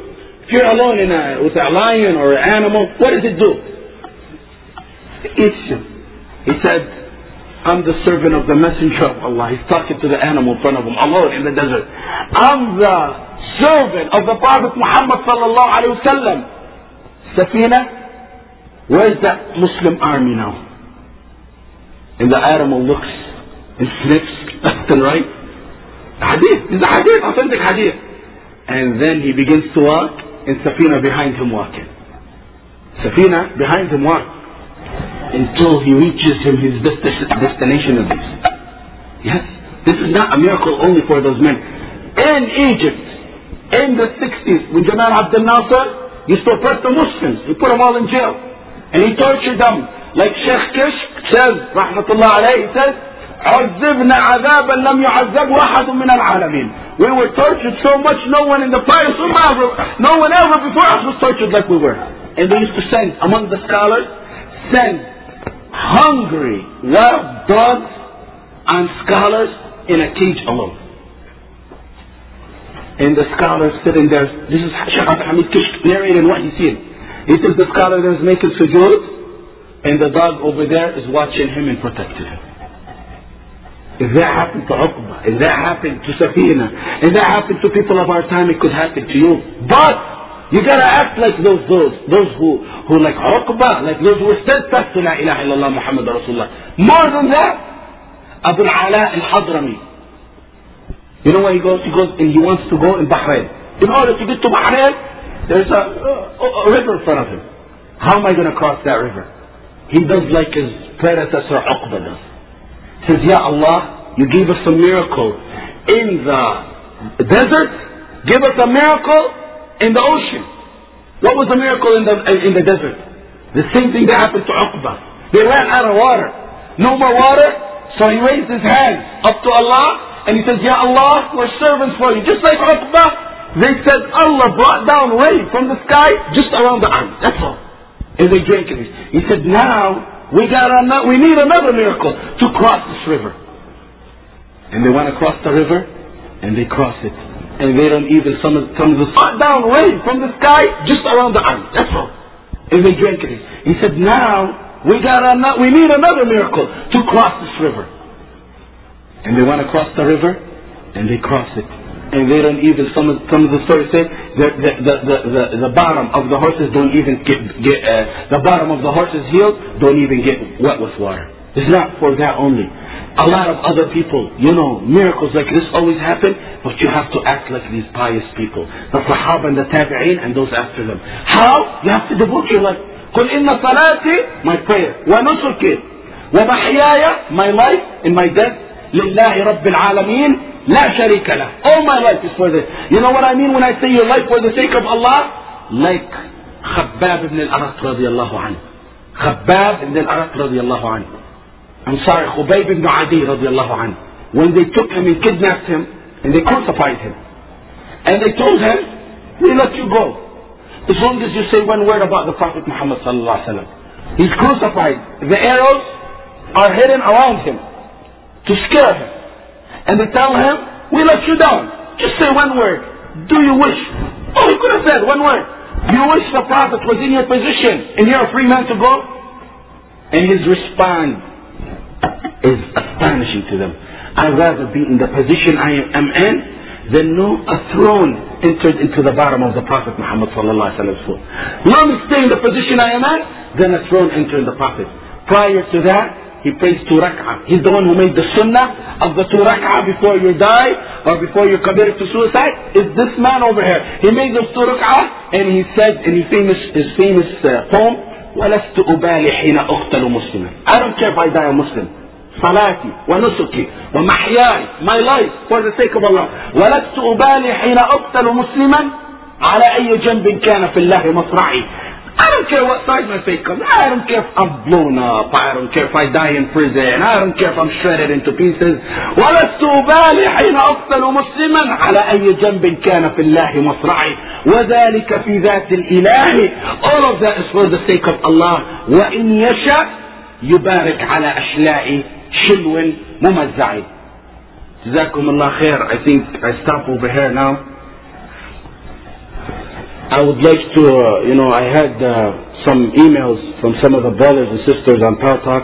B: you're alone in a, with a lion or an animal, what does it do? It eats you. He said, I'm the servant of the messenger of Allah. He's talking to the animal in front of him, alone in the desert. I'm the servant of the Prophet Muhammad sallallahu alayhi wa sallam. Safina, where's that Muslim army now? And the animal looks and sniffs left and right. Hadith, it's a hadith, authentic hadith. And then he begins to walk, and Safina behind him walking. Safina behind him walk until he reaches him his destination of this. Yes, this is not a miracle only for those men. In Egypt, in the sixties, when Jamal Abdel Nasser used to oppress the Muslims, he put them all in jail. And he tortured them. Like Sheikh Kishk says, rahmatullah alayhi, he says, عذبنا عذابا لم يعذب واحد من العالمين. We were tortured so much, no one in the pious ummah, no one ever before us was tortured like we were. And they used to send, among the scholars, send hungry wild dogs and scholars in a cage alone. And the scholar sitting there, this is Sheikh Abdul Hamid Kishk narrating what he's seen. He says the scholar there is making sujood, and the dog over there is watching him and protecting him. If that happened to Uqba, if that happened to Safina, if that happened to people of our time, it could happen to you. But you gotta act like those those those who who like Uqba, like those who were steadfast to La ilaha illallah Muhammad Rasulullah. More than that, Abu al-Ala al-Hadrami. You know where he goes? He goes and he wants to go in Bahrain. In order to get to Bahrain, there's a, a, a river in front of him. How am I going to cross that river? He does like his predecessor Uqba does. He says, Ya Allah, you gave us a miracle in the desert, give us a miracle in the ocean. What was the miracle in the, in the desert? The same thing that happened to Uqba. They ran out of water. No more water, so he raised his hands up to Allah and he says, Ya Allah, we're servants for you. Just like Uqba, they said Allah brought down rain from the sky just around the arm. That's all. And they drank it. He said, now we got another, we need another miracle to cross this river. And they want to cross the river, and they cross it. And they don't even, some of, some of the brought down rain from the sky just around the arm. That's all. And they drank it. He said, now we got another, we need another miracle to cross this river. And they want to cross the river, and they cross it. And they don't even, some of, some of the stories say, the, the, the, the, the, the bottom of the horses don't even get, get uh, the bottom of the horse's heels don't even get wet with water. It's not for that only. A lot of other people, you know, miracles like this always happen, but you have to act like these pious people. The Sahaba and the Tabi'een and those after them. How? You have to devote your life. قُلْ إِنَّ صَلَاتِي, my prayer, وَنُسُكِي, وَمَحْيَايَ, my life and my death, لِلَّهِ رَبِّ الْعَالَمِينَ لا شريك له. All my life is for this. You know what I mean when I say your life for the sake of Allah? Like Khabbab ibn al-Arat radiallahu anhu. Khabbab ibn al-Arat radiallahu anhu. I'm sorry, Khubayb ibn Adi radiallahu anhu. When they took him and kidnapped him and they crucified him. And they told him, we let you go. As long as you say one word about the Prophet Muhammad sallallahu alaihi wasallam. He's crucified. The arrows are hidden around him to scare him. And they tell him, we let you down. Just say one word. Do you wish? Oh, he could have said one word. You wish the Prophet was in your position and you're a free man to go? And his response is astonishing to them. I'd rather be in the position I am in than know a throne entered into the bottom of the Prophet Muhammad sallallahu alaihi wasallam's foot. Let me stay in the position I am in than a throne entered the Prophet. Prior to that, he prays two rak'ah. He's the one who made the sunnah of the two rak'ah before you die or before you're committed to suicide. Is this man over here. He made those two rak'ah and he said in his famous, his famous uh, poem, وَلَسْتُ أُبَالِي حِينَ أُقْتَلُ مُسْلِمًا. I don't care if I die a Muslim. صلاتي ونسكي ومحياي, my life for the sake of Allah. وَلَسْتُ أُبَالِي حِينَ أُقْتَلُ مُسْلِمًا على أي جنب كان في الله مصرعي. I don't care what side my fate comes. I don't care if I'm blown up. I don't care if I die in prison. I don't care if I'm shredded into pieces. ولست أبالي حين أقتل مسلما على أي جنب كان في الله مصرعي وذلك في ذات الإله. All of that is for the sake of Allah. وإن يشاء يبارك على أشلاء شلو ممزعي. جزاكم الله خير. I think I stop over here now. I would like to, uh, you know, I had uh, some emails from some of the brothers and sisters on Power Talk.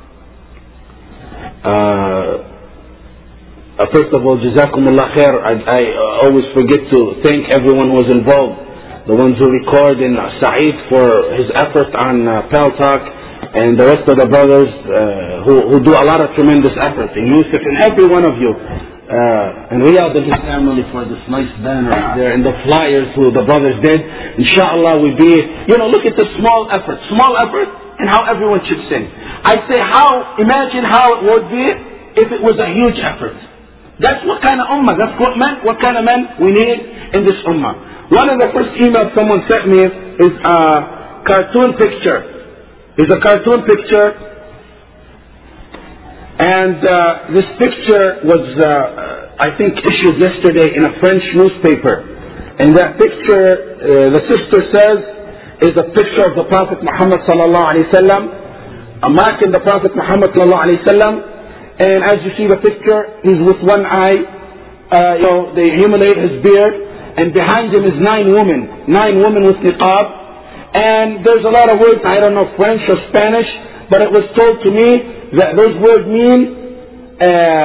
B: Uh, uh, first of all, Jazakumullah khair. I, I uh, always forget to thank everyone who was involved. The ones who record, and Saeed for his effort on uh, Power Talk, and the rest of the brothers uh, who, who do a lot of tremendous effort, and Yusuf and every one of you. Uh, and Riyadh and his family for this nice banner there, and the flyers who the brothers did. Inshallah we be, you know, look at the small effort, small effort, and how everyone chips in. I say how, imagine how it would be if it was a huge effort. That's what kind of ummah, that's what men, what kind of men we need in this ummah. One of the first emails someone sent me is a cartoon picture. Is a cartoon picture. And uh, this picture was, uh, I think, issued yesterday in a French newspaper. And that picture, uh, the sister says, is a picture of the Prophet Muhammad sallallahu alaihi wasallam, a marking the Prophet Muhammad sallallahu alaihi wasallam. And as you see the picture, he's with one eye. Uh, you know, they humiliate his beard, and behind him is nine women, nine women with niqab. And there's a lot of words, I don't know French or Spanish, but it was told to me that those words mean uh,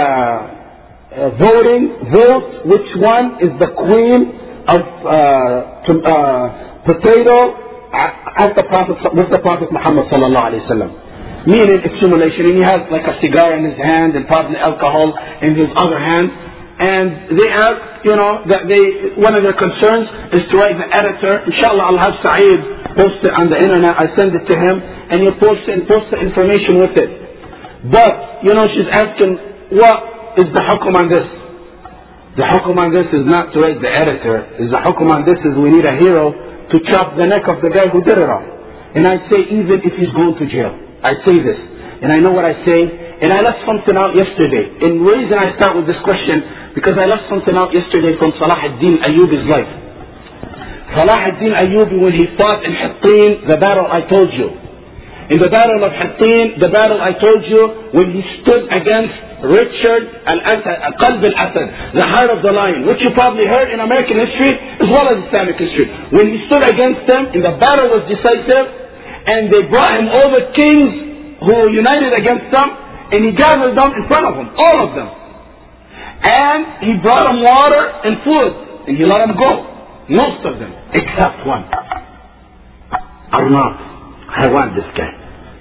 B: uh, voting, vote, which one is the queen of uh, to, uh, potato at the Prophet, with the Prophet Muhammad sallallahu alaihi wasallam. Meaning it's simulation, and he has like a cigar in his hand and probably alcohol in his other hand. And they ask, you know, that they, one of their concerns is to write the editor. Inshallah, I'll have Saeed post it on the internet. I send it to him, and he'll post it and post the information with it. But, you know, she's asking, what is the hukum on this? The hukum on this is not to write the editor. Is the hukum on this is we need a hero to chop the neck of the guy who did it all. And I say, even if he's going to jail, I say this. And I know what I say. And I left something out yesterday. And the reason I start with this question, because I left something out yesterday from Salah ad-Din Ayyubi's life. Salah ad-Din Ayyubi, when he fought in Hittin, the battle I told you. In the battle of Hittin, the battle I told you, when he stood against Richard al-Asad, Qalb al-Asad, the heart of the lion, which you probably heard in American history as well as Islamic history. When he stood against them, and the battle was decisive, and they brought him all the kings who united against them, and he gathered them in front of them, all of them. And he brought them water and food, and he let them go, most of them, except one. Arnab. I want this guy.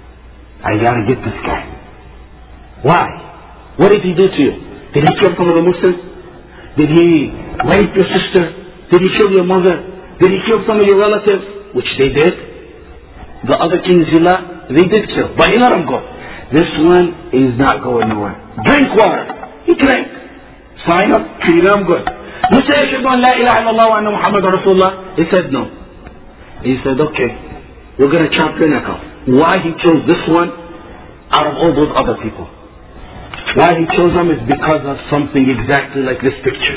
B: I gotta get this guy. Why? What did he do to you? Did he kill some of the Muslims? Did he rape your sister? Did he kill your mother? Did he kill some of your relatives? Which they did. The other kings he left, they did kill. But he let them go. This one is not going nowhere. Drink water. He drank. Sign up, treat him good. You say, Ashhadu an la ilaha illallah wa anna Muhammadan Rasulullah? He said no. He said, okay. We're going to chop your neck off. Why he chose this one out of all those other people? Why he chose them is because of something exactly like this picture.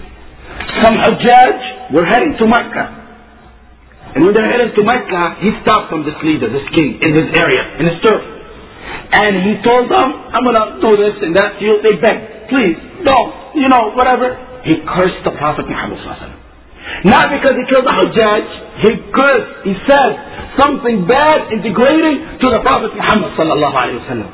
B: Some Hujjaj were heading to Mecca. And when they're heading to Mecca, he stopped from this leader, this king, in his area, in his turf. And he told them, I'm going to do this and that to you. They begged, please, don't, you know, whatever. He cursed the Prophet Muhammad sallallahu alaihi wasallam. Not because he killed the Hujjaj, he cursed, he said something bad and degrading to the Prophet Muhammad sallallahu alaihi wasallam.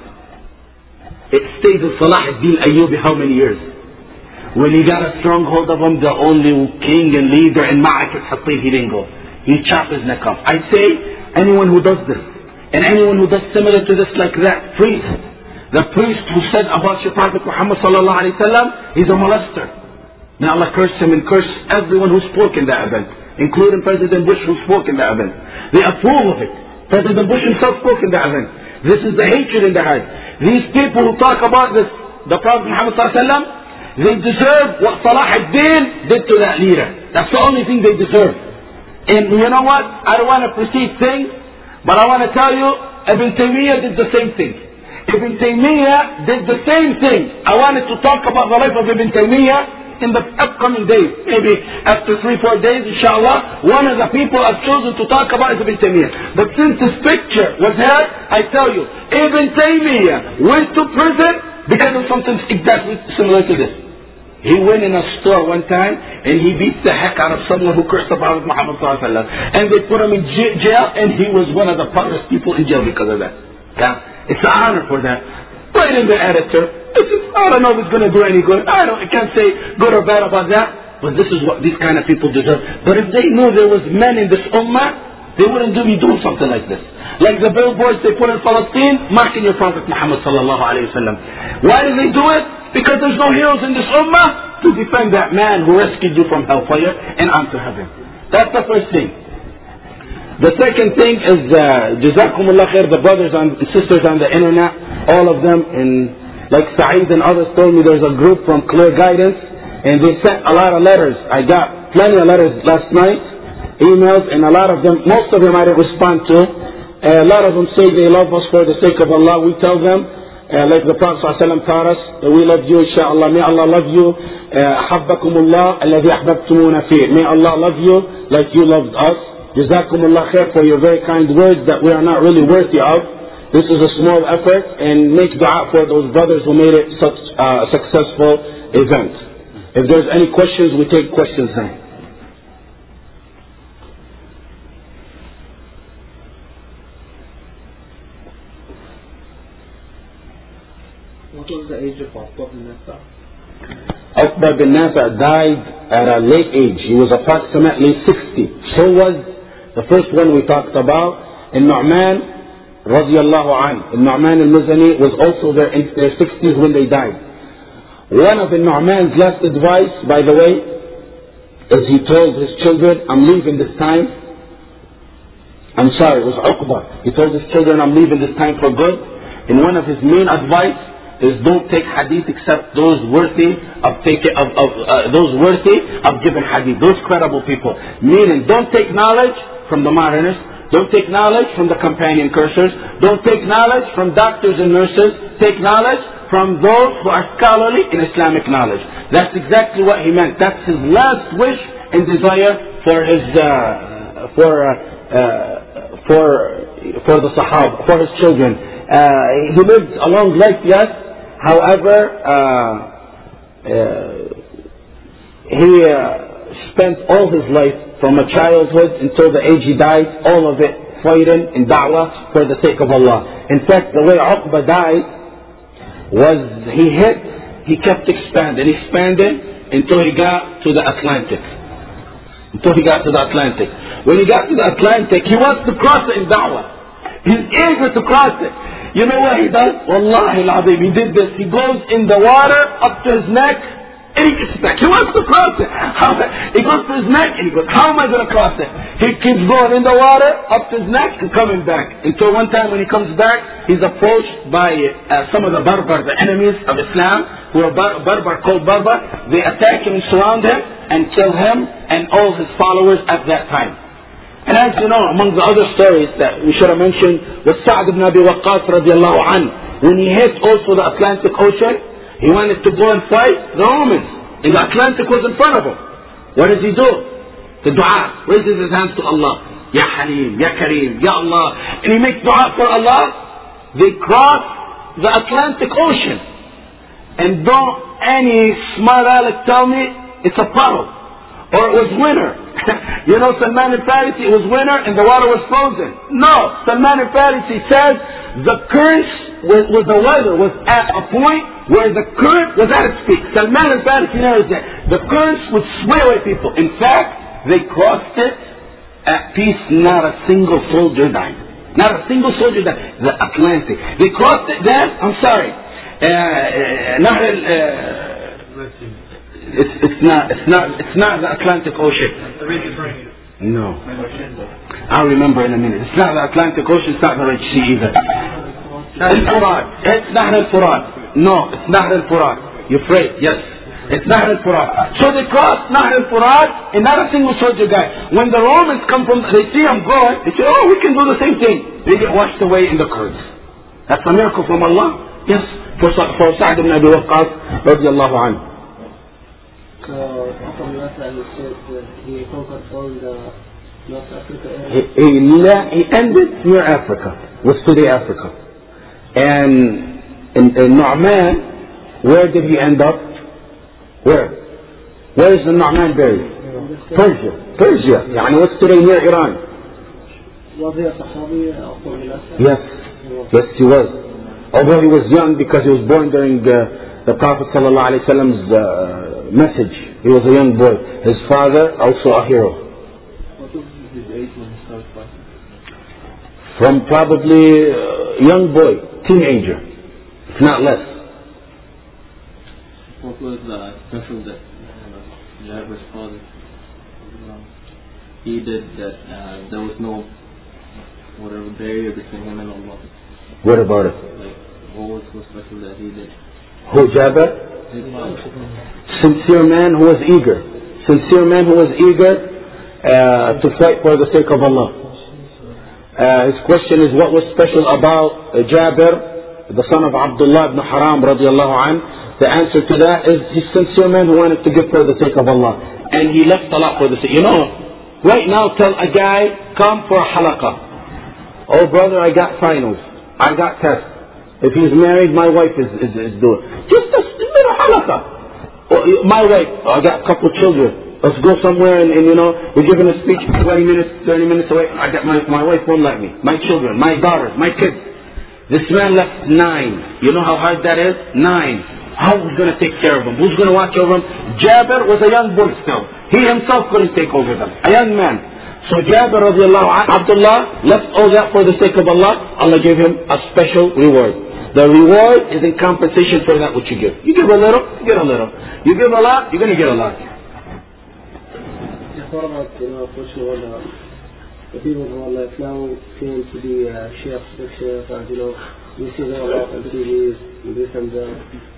B: It stayed with Salah ad-Din Ayyubi how many years? When he got a stronghold of him, the only king and leader in Ma'ak al-Hattin, he didn't go. He chopped his neck off. I say, anyone who does this, and anyone who does similar to this like that, priest, the priest who said about your Prophet Muhammad sallallahu alaihi wasallam, he's a molester. May Allah curse him and curse everyone who spoke in that event, including President Bush who spoke in that event. They approve of it. President Bush himself spoke in that event. This is the hatred in the heart. These people who talk about this, the Prophet Muhammad sallallahu alaihi wasallam, they deserve what Salah ad-Din did to that leader. That's the only thing they deserve. And you know what? I don't want to precede things, but I want to tell you, Ibn Taymiyyah did the same thing. Ibn Taymiyyah did the same thing. I wanted to talk about the life of Ibn Taymiyyah in the upcoming days. Maybe after three, four days, inshallah, one of the people I've chosen to talk about is Ibn Taymiyyah. But since this picture was here, I tell you, Ibn Taymiyyah went to prison because of something exactly similar to this. He went in a store one time and he beat the heck out of someone who cursed the Prophet Muhammad sallallahu alaihi wasallam. And they put him in j- jail, and he was one of the poorest people in jail because of that. Yeah? It's an honor for that. Write in the editor. It's just, I don't know if it's going to do any good. I don't. I can't say good or bad about that. But this is what these kind of people deserve. But if they knew there was men in this ummah, they wouldn't do, be doing something like this. Like the billboards they put in Palestine, marking your Prophet Muhammad sallallahu alaihi wasallam. Why did they do it? Because there's no heroes in this ummah to defend that man who rescued you from hellfire and onto heaven. That's the first thing. The second thing is, uh, Jazakumullah khair, the brothers and sisters on the internet, all of them, and like Saeed and others told me there's a group from Clear Guidance, and they sent a lot of letters. I got plenty of letters last night, emails, and a lot of them, most of them I didn't respond to. Uh, a lot of them say they love us for the sake of Allah. We tell them, uh, like the Prophet ﷺ taught us, that we love you, inshaAllah. May Allah love you. أحبكم الله الذي أحببتمونا فيه. May Allah love you like you loved us. Jazakumullah khair for your very kind words that we are not really worthy of. This is a small effort, and make dua for those brothers who made it such a successful event. If there's any questions, we take questions now.
C: What was the age of Uqba bin Nafi'?
A: Uqba bin Nafi' died at a late age. He was approximately sixty. So was the first one we talked about, and Nu'man radiallahu anhu. Nu'man al-Muzani was also there in their sixties when they died. One of Nu'man's last advice, by the way, is he told his children, I'm leaving this time. I'm sorry, it was Uqba. He told his children, I'm leaving this time for good. And one of his main advice is don't take hadith except those worthy of taking of, of uh, those worthy of giving hadith, those credible people. Meaning, don't take knowledge from the modernists, don't take knowledge from the companion cursors, don't take knowledge from doctors and nurses. Take knowledge from those who are scholarly in Islamic knowledge. That's exactly what he meant. That's his last wish and desire for his uh, for uh, uh, for for the Sahaba, for his children. Uh, he lived a long life, yes. However, uh, uh, he uh, spent all his life from a childhood until the age he died, all of it fighting in da'wah for the sake of Allah. In fact, the way Uqba died was he hit, he kept expanding, expanding until he got to the Atlantic. Until he got to the Atlantic. When he got to the Atlantic, he wants to cross it in da'wah. He's eager to cross it. You know what he does? Wallahi al-Azim, he did this. He goes in the water up to his neck and he gets back. He wants to cross it. He goes to his neck and he goes, how am I going to cross it? He keeps going in the water up to his neck and coming back. Until one time when he comes back, he's approached by uh, some of the Barbar, the enemies of Islam, who are bar- Barbar called Barbar. They attack him and surround him and kill him and all his followers at that time. And as you know, among the other stories that we should have mentioned was Sa'd ibn Abi Waqqas radiallahu anhu. When he hit also the Atlantic Ocean, he wanted to go and fight the Romans. And the Atlantic was in front of him. What does he do? The dua. Raises his hands to Allah. Ya Halim, Ya Kareem, Ya Allah. And he makes dua for Allah. They cross the Atlantic Ocean. And don't any smart aleck tell me it's a puddle. Or it was winter. You know, Salman al-Farisi, it was winter and the water was frozen. No, Salman al-Farisi says the current with, with the weather was at a point where the current was at its peak. Salman al-Farisi knows that the currents would sway away people. In fact, they crossed it at peace. Not a single soldier died. Not a single soldier died. The Atlantic. They crossed it then. I'm sorry. Uh, uh, not, uh, It's, it's not it's not it's not the Atlantic Ocean. No. I'll remember in a minute. It's not the Atlantic Ocean, it's not the Red Sea either. Al-Furat. It's Nahr al-Furat. No, it's Nahr al-Furat. You're afraid, yes. It's Nahr al-Furat. So they crossed Nahr al-Furat and not a single soldier died. When the Romans come from, they see them going, they say, oh, we can do the same thing. They get washed away in the currents. That's a miracle from Allah. Yes. For, for Sa'd ibn Abi Waqqas radiallahu anhu.
C: So, from last time you said that he conquered all the North Africa area?
A: He, he, he ended near Africa, was today Africa. And in, in Nu'man, where did he end up? Where? Where is the Nu'man buried? Persia. Persia. يعني what's today near Iran? Yes. Yes, he was. Although he was young because he was born during uh, the Prophet sallallahu alaihi wasallam's uh, message. He was a young boy. His father, also a hero.
C: What was his age when he started fighting?
A: From probably a young boy, teenager, if not less.
C: What was the special that uh, Jabir's father um, he did that uh, there was no whatever barrier between him and Allah?
A: What about it?
C: Like, what was so special that he did?
A: Who, Jabir?
C: His father.
A: Sincere man who was eager. Sincere man who was eager uh, to fight for the sake of Allah. Uh, his question is, what was special about uh, Jabir, the son of Abdullah ibn Haram radiallahu anh? The answer to that is he's a sincere man who wanted to give for the sake of Allah. And he left a lot for the sake. You know, right now tell a guy, come for a halaqah. Oh brother, I got finals. I got tests. If he's married, my wife is, is, is doing. Just a little halaqah. My wife, oh, I got a couple children. Let's go somewhere and, and you know, we're giving a speech twenty minutes, thirty minutes away. I got my, my wife won't let me. My children, my daughters, my kids. This man left nine. You know how hard that is? Nine. How's he going to take care of them? Who's going to watch over them? Jabir was a young boy still. He himself couldn't take over them. A young man. So Jabir radiallahu anh, Abdullah left all that for the sake of Allah. Allah gave him a special reward. The reward is in compensation for that which you give. You give a little, you get a little. You give a lot, you're going to get a lot.
C: What about, you know, first of all, uh, the people who are like now claim to be uh, chefs, big chefs, and you know, you see them a lot on T Vs, and this and that.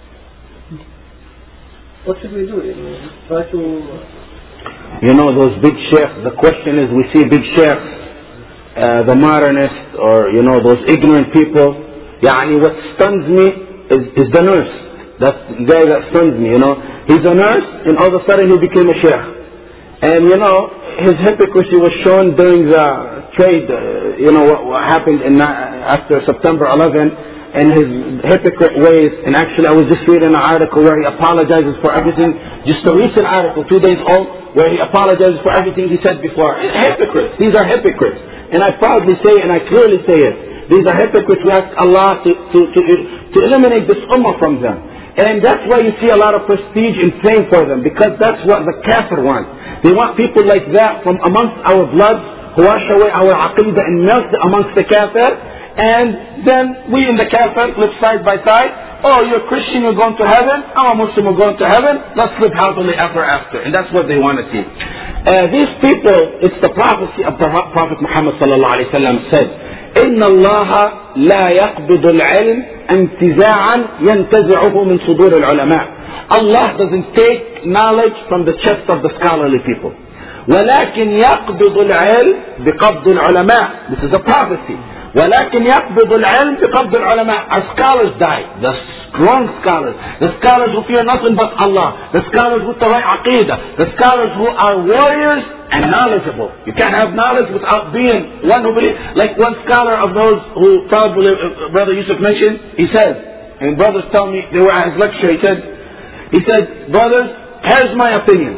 C: What should we do? You know, try to.
A: You know, those big chefs, the question is, we see big chefs, uh, the modernists, or, you know, those ignorant people. Yani, what stuns me is, is the nurse. That's the guy that stuns me, you know. He's a nurse, and all of a sudden he became a sheikh. And you know, his hypocrisy was shown during the trade, uh, you know, what, what happened in, uh, after September eleventh, and his hypocrite ways. And actually I was just reading an article where he apologizes for everything, just a recent article, two days old, where he apologizes for everything he said before. Hypocrites, these are hypocrites. And I proudly say, and I clearly say it, these are hypocrites. We ask Allah to, to, to, to eliminate this ummah from them. And that's why you see a lot of prestige and fame for them, because that's what the kafir wants. They want people like that from amongst our blood, who wash away our aqidah and melt amongst the kafir. And then we in the kafir live side by side. Oh, you're a Christian, you're going to heaven. I'm a Muslim, we're going to heaven. Let's live happily ever after. And that's what they want to see. Uh, these people, it's the prophecy of the Prophet Muhammad sallallahu alaihi wasallam said, إن الله لا يقبض العلم انتزاعا ينتزعه من صدور العلماء. Allah doesn't take knowledge from the chest of the scholarly people. ولكن يقبض العلم بقبض العلماء. This is a prophecy. ولكن يقبض العلم بقبض العلماء. Our scholars die. The strong scholars. The scholars who fear nothing but Allah. The scholars with the right aqidah. The scholars who are warriors and knowledgeable. You can't have knowledge without being one who believes. Like one scholar of those who probably uh, Brother Yusuf mentioned, he said, and brothers tell me, they were at his lecture, he said, He said, brothers, here's my opinion.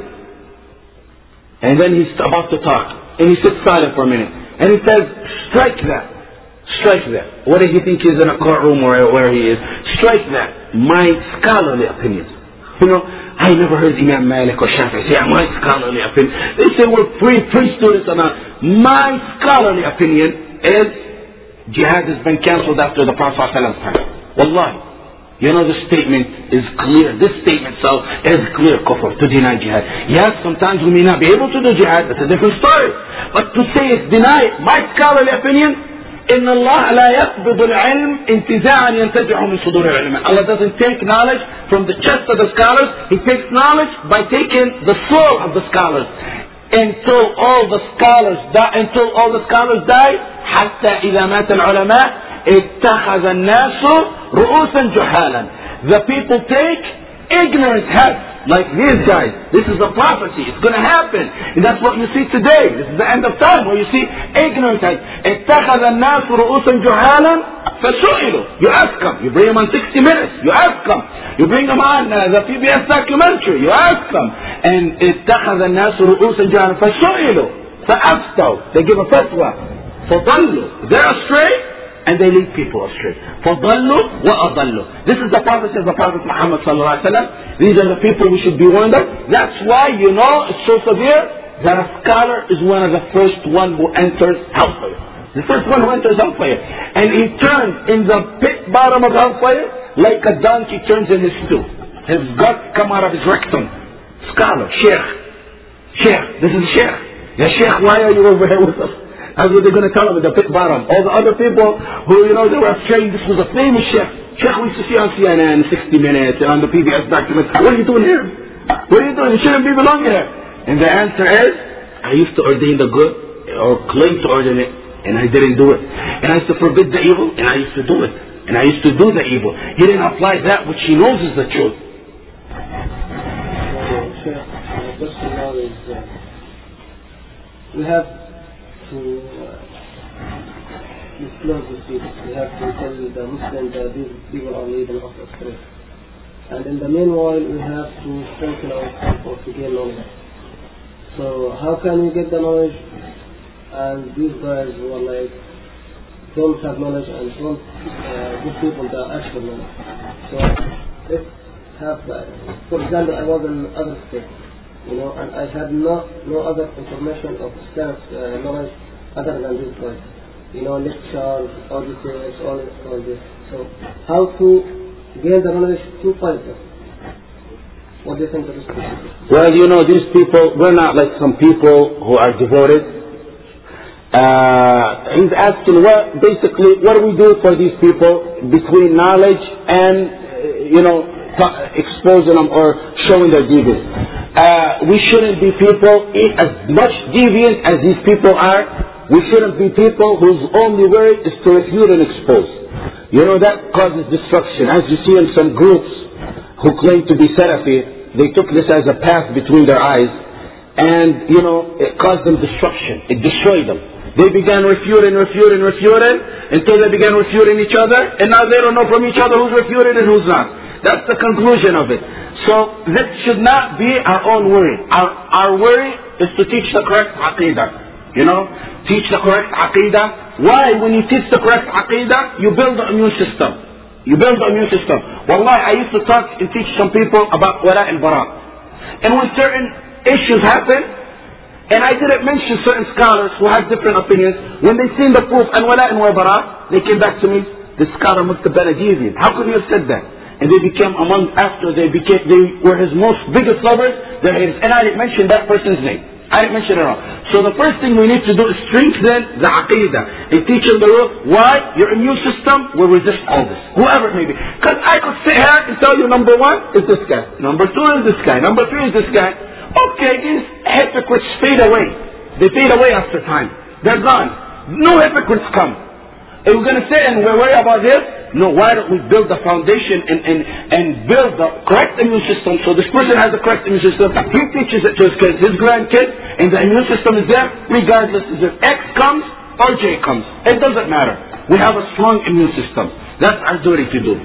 A: And then he's about to talk. And he sits silent for a minute. And he says, strike that. Strike that. What does he think he's in a courtroom or where he is? Strike that. My scholarly opinions. You know, I never heard Imam Malik or Shafi'i say, my scholarly opinion. They say we're free, free students or not. My scholarly opinion is jihad has been cancelled after the Prophet ﷺ's time. Wallahi. You know, this statement is clear. This statement so is clear kufr, to deny jihad. Yes, sometimes we may not be able to do jihad. That's a different story. But to say it's denied, my scholarly opinion, إن الله لا يقبض العلم انتزاعا ينتزعه من صدور العلماء. Allah doesn't take knowledge from the chest of the scholars. He takes knowledge by taking the soul of the scholars. Until all the scholars die, until all the scholars die, حتى إذا مات العلماء اتخذ الناس رؤوسا جهالا. The people take ignorant heads, like these guys. This is a prophecy. It's going to happen. And that's what you see today. This is the end of time where you see ignorant heads. اتخذ الناس رؤوسا جهالا
B: فسئلوا. You ask them. You bring them on sixty minutes. You ask them. You bring them on uh, the P B S documentary. You ask them. And اتخذ الناس رؤوسا جهنم فسئلوا فأفتوا. They give a fatwa. فضلوا. They're astray and they lead people astray. فضلوا وأضلوا. This is the prophecy of the Prophet Muhammad sallallahu alaihi wasallam. These are the people we should be warned of. That's why, you know, it's so severe that a scholar is one of the first one who enters hellfire. The first one who enters hellfire. And he turns in the pit bottom of hellfire like a donkey turns in his stew. His guts come out of his rectum. Scholar, sheikh. Sheikh, this is sheikh. Yeah, sheikh, why are you over here with us? That's what they're going to tell him at the pit bottom. All the other people who, you know, they were saying this was a famous sheikh. Sheikh we used to see on C N N, sixty minutes, and on the P B S documents. What are you doing here? What are you doing? You shouldn't be belonging here. And the answer is, I used to ordain the good, or claim to ordain it, and I didn't do it. And I used to forbid the evil, and I used to do it. And I used to do the evil. He didn't apply that which he knows is the truth.
D: So, my question now is, uh, we have to uh, disclose the people. We have to tell the Muslims that these people are leading us astray. And in the meanwhile, we have to strengthen ourselves to gain knowledge. So how can we get the knowledge? And these guys who are like, don't have knowledge and don't uh, give people the actual knowledge. So let's have, uh, for example, I was in other states, you know, and I had no no other information of Islamic uh, knowledge other than this guys. You know, lectures, auditors, all, all this. So how to gain the knowledge to fight them? What do you think of this people?
B: Well, you know, these people, we're not like some people who are devoted. Uh, he's asking, what, basically, what do we do for these people between knowledge and, uh, you know, t- exposing them or showing their deviance? Uh, we shouldn't be people, as much deviant as these people are, we shouldn't be people whose only work is to refute and expose. You know, that causes destruction. As you see in some groups who claim to be Salafi, they took this as a path between their eyes, and, you know, it caused them destruction. It destroyed them. They began refuting, refuting, refuting, until they began refuting each other, and now they don't know from each other who's refuted and who's not. That's the conclusion of it. So, this should not be our own worry. Our, our worry is to teach the correct aqidah. You know, teach the correct aqidah. Why? When you teach the correct aqidah, you build the immune system. You build the immune system. Wallahi, I used to talk and teach some people about wala and bara. And when certain issues happen, and I didn't mention certain scholars who had different opinions, when they seen the proof and wala and bara, they came back to me, the scholar must have been a deviant. How could you have said that? And they became among, after they became, they were his most biggest lovers, their haters. And I didn't mention that person's name. I didn't mention it at all. So the first thing we need to do is strengthen the aqidah and teach them the rule. Why? Your immune system will resist all this. Whoever it may be. Because I could sit here and tell you number one is this guy. Number two is this guy. Number three is this guy. Okay, these hypocrites fade away. They fade away after time. They're gone. No hypocrites come. Are we going to sit and we're worried about this? No, why don't we build the foundation and, and, and build the correct immune system so this person has the correct immune system. He teaches it to his kids, his grandkids, and the immune system is there regardless if X comes or J comes. It doesn't matter. We have a strong immune system. That's our duty to do.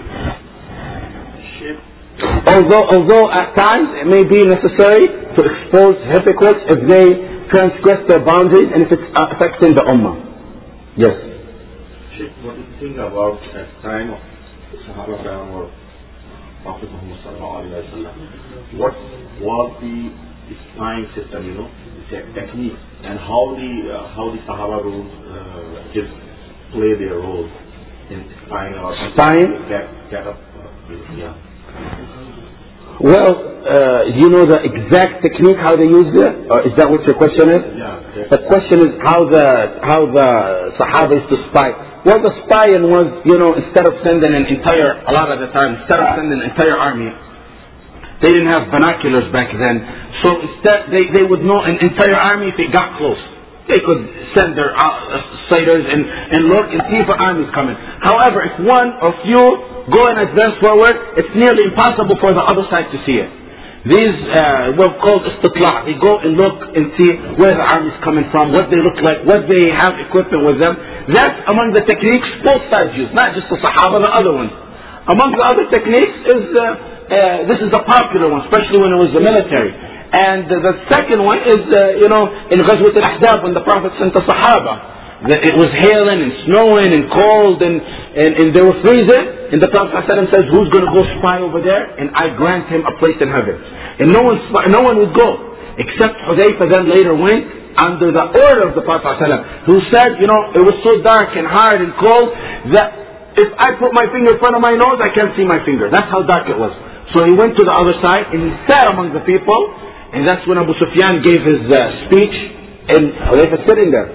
B: Although, although at times it may be necessary to expose hypocrites if they transgress their boundaries and if it's affecting the ummah. Yes.
E: What do you think about the time of Sahaba or Prophet Muhammad sallallahu alaihi wasallam? What was the spying system, you know, the technique, and how the uh, how the Sahaba rules uh, just play their role in spying or
B: spying?
E: Get, get up, uh, yeah.
B: Well, uh, you know the exact technique how they used it? Or is that what your question is?
E: Yeah.
B: The question is how the how the Sahaba used to spy. Well, the spying was, you know, instead of sending an entire, a lot of the time, instead of sending an entire army, they didn't have binoculars back then. So instead, they, they would know an entire army if it got close. They could send their uh, sighters and, and look and see if an army is coming. However, if one or few go and advance forward, it's nearly impossible for the other side to see it. These uh, were called istitla'. They go and look and see where the army is coming from, what they look like, what they have equipment with them. That's among the techniques both sides use, not just the Sahaba, the other ones. Among the other techniques is, uh, uh, this is the popular one, especially when it was the military. And uh, the second one is, uh, you know, in Ghazwat al-Ahzab when the Prophet sent the Sahaba. It was hailing and snowing and cold and, and, and they were freezing. And the Prophet ﷺ says, who's going to go spy over there? And I grant him a place in heaven. And no one, no one would go. Except Hudayfa then later went under the order of the Prophet ﷺ, who said, you know, it was so dark and hard and cold that if I put my finger in front of my nose, I can't see my finger. That's how dark it was. So he went to the other side and he sat among the people. And that's when Abu Sufyan gave his uh, speech. And Hudayfa sitting there.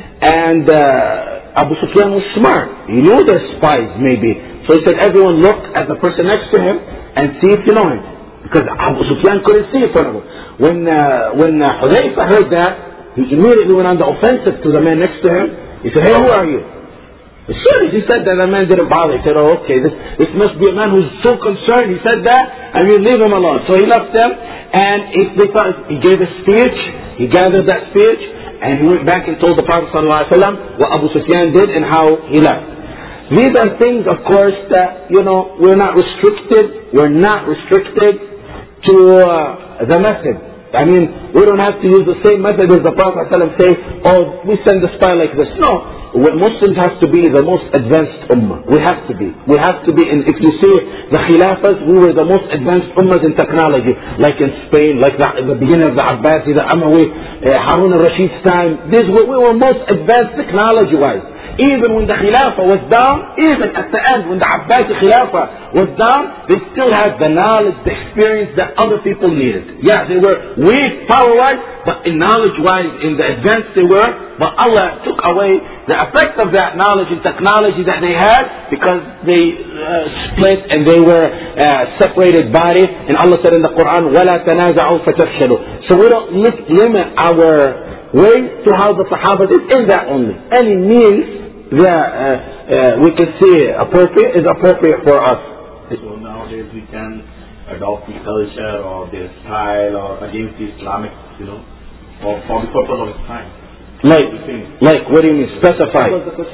B: And uh, Abu Sufyan was smart. He knew there's spies, maybe. So he said, everyone look at the person next to him and see if you know him. Because Abu Sufyan couldn't see in front of him. When, uh, when uh, Hudayfa heard that, he immediately went on the offensive to the man next to him. He said, hey, who are you? As soon as he said that, the man didn't bother. He said, oh, okay, this, this must be a man who's so concerned. He said that, I mean, leave him alone. So he left them, and if they thought, he gave a speech. He gathered that speech. And he went back and told the Prophet ﷺ what Abu Sufyan did and how he left. These are things, of course, that, you know, we're not restricted, we're not restricted to uh, the method. I mean, we don't have to use the same method as the Prophet ﷺ say, oh, we send the spy like this. No. Muslims have to be the most advanced ummah. We have to be. We have to be, and if you see the Khilafas, we were the most advanced ummahs in technology. Like in Spain, like the, the beginning of the Abbasi, the Amawi, uh, Harun al-Rashid's time. This, we, we were most advanced technology-wise. Even when the Khilafah was down, even at the end when the Abbasi Khilafah was down, they still had the knowledge, the experience that other people needed. Yeah, they were weak power-wise, but in knowledge-wise, in the advance they were, but Allah took away the effect of that knowledge and technology that they had because they uh, split and they were uh, separated bodies. And Allah said in the Quran, وَلَا تَنَازَعُوا فَتَفْشَلُوا. So we don't limit our way to how the Sahaba did in that only. Any means that uh, uh, we can see appropriate is appropriate for us.
E: So nowadays we can adopt the culture or their style or against the Islamic, you know, or for the purpose of its time.
B: Like, like, what do you mean? Specify.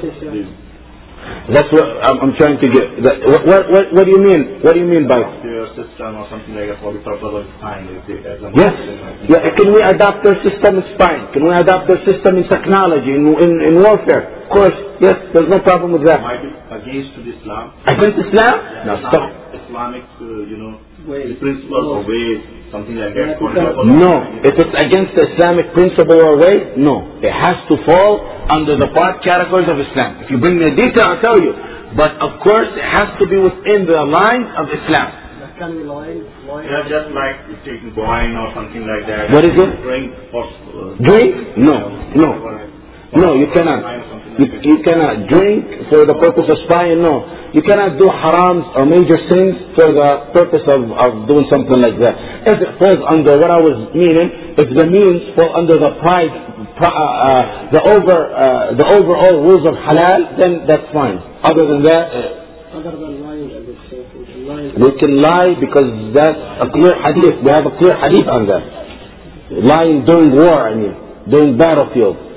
B: That's what I'm, I'm trying to get. That, what, what, what, what do you mean? What do you mean by?
E: Their system or something like that for the purpose of its time.
B: Yes. Yeah. Can we adopt their system in spine? Can we adopt their system in technology, in, in, in warfare? Of course. Yes. There's no problem with that.
E: Might be against Islam.
B: Against Islam? No. Stop.
E: Islamic, uh, you know, ways. Principles or ways, something like that.
B: No. If it's against the Islamic principle or way, no. It has to fall under the part categories of Islam. If you bring me a detail, I'll tell you. But of course, it has to be within the lines of Islam.
D: Can we line?
E: Yeah, just like taking wine or something like that.
B: What is it?
E: Drink or uh,
B: drink? No, no, no. You cannot. You, you cannot drink for the purpose of spying. No, you cannot do harams or major sins for the purpose of, of doing something like that. If it falls under what I was meaning, if the means fall under the pride, uh, uh, the over, uh, the overall rules of halal, then that's fine. Other than that, uh,
D: other than lying,
B: we can lie because that's a clear hadith. We have a clear hadith on that. Lying during war, I mean, during battlefield.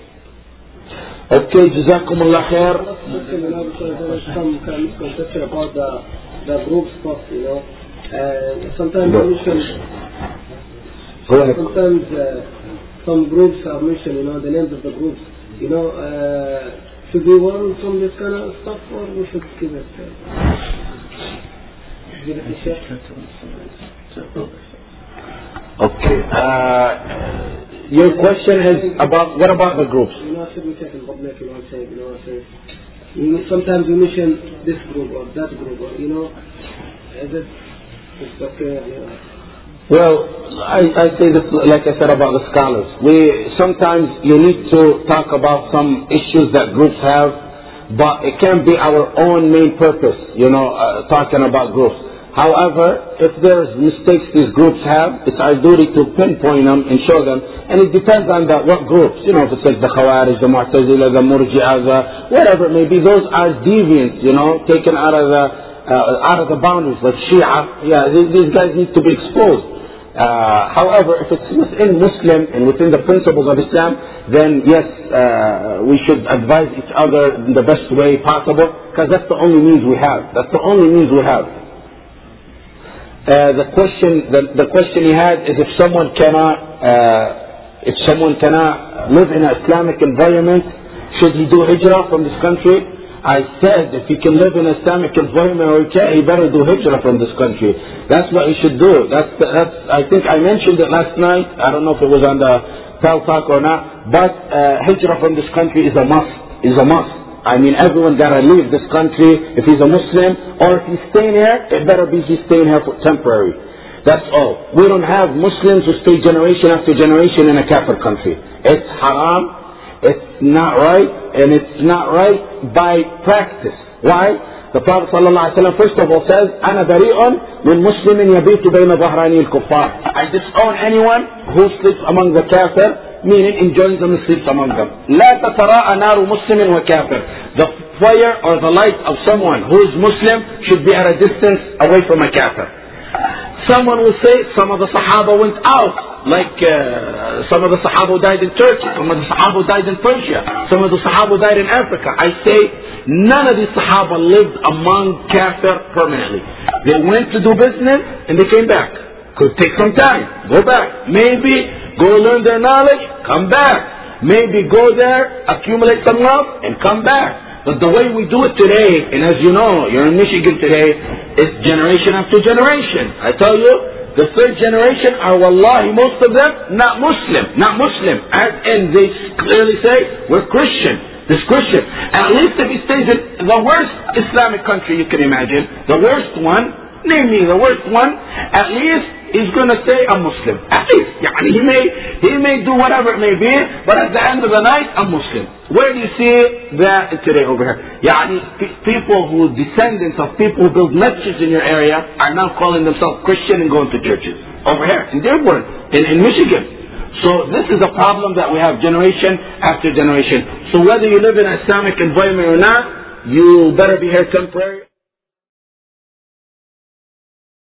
B: Okay, Jazakumullah khair.
D: Some misconception about the the group stuff, you know. Uh, sometimes no. mention, sometimes uh, some groups are mentioned, you know, the names of the groups. You know, uh, should we warn from this kind of stuff, or we should keep it? Give it a share.
B: Okay. Uh, Your question is about, what about the groups?
D: You know, should we check in public, you know what I'm saying? You know what I'm saying? You know, sometimes we mention this group or that group, or, you know, is it, it's okay, you know.
B: Well, I, I say this like I said about the scholars. We, sometimes you need to talk about some issues that groups have, but it can't be our own main purpose, you know, uh, talking about groups. However, if there's mistakes these groups have, it's our duty to pinpoint them and show them. And it depends on the, what groups. You know, if it's like the Khawarij, the Mu'tazila, the Murji'ah, the whatever it may be, those are deviants, you know, taken out of the, uh, out of the boundaries, like Shia. Yeah, these, these guys need to be exposed.
A: Uh, however, if it's within Muslim and within the principles of Islam, then yes, uh, we should advise each other in the best way possible, because that's the only means we have. That's the only means we have. Uh, the question, the, the question he had is if someone cannot, uh, if someone cannot live in an Islamic environment, should he do hijrah from this country? I said if he can live in an Islamic environment or he can't, he better do hijrah from this country. That's what he should do. That's, that's, I think I mentioned it last night. I don't know if it was on the Pal Talk or not, but uh, hijrah from this country is a must. Is a must. I mean, everyone gotta leave this country if he's a Muslim, or if he's staying here, it better be he's staying here for temporary. That's all. We don't have Muslims who stay generation after generation in a kafir country. It's haram. It's not right, and it's not right by practice. Why? The Prophet ﷺ first of all says, أَنَا بَرِيءٌ مِنْ مُسْلِمٍ يَبِيتُ بَيْنَ ظَهْرَانِي الْكُفَّارِ. I disown anyone who sleeps among the kafir, meaning enjoys them and sleeps among them. لَا تَتَرَاءَ نَارُ مُسْلِمٍ وَكَافِرٍ. The fire or the light of someone who is Muslim should be at a distance away from a kafir. Someone will say some of the Sahaba went out, like uh, some of the Sahaba who died in Turkey, some of the Sahaba who died in Persia, some of the Sahaba who died in Africa. I say none of these Sahaba lived among kafir permanently. They went to do business and they came back. Could take some time, go back. Maybe go learn their knowledge, come back. Maybe go there, accumulate some wealth and come back. But the way we do it today, and as you know, you're in Michigan today, it's generation after generation. I tell you, the third generation are wallahi, most of them, not Muslim, not Muslim. As in they clearly say, we're Christian, this Christian. At least if he stays in the worst Islamic country you can imagine, the worst one, name me the worst one, at least he's going to say I'm Muslim. At least. Yani he may, he may do whatever it may be, but at the end of the night, I'm Muslim. Where do you see that today over here? Yani people who, descendants of people who build masjids in your area are now calling themselves Christian and going to churches. Over here, in Dearborn, in, in Michigan. So this is a problem that we have generation after generation. So whether you live in an Islamic environment or not, you better be here temporary.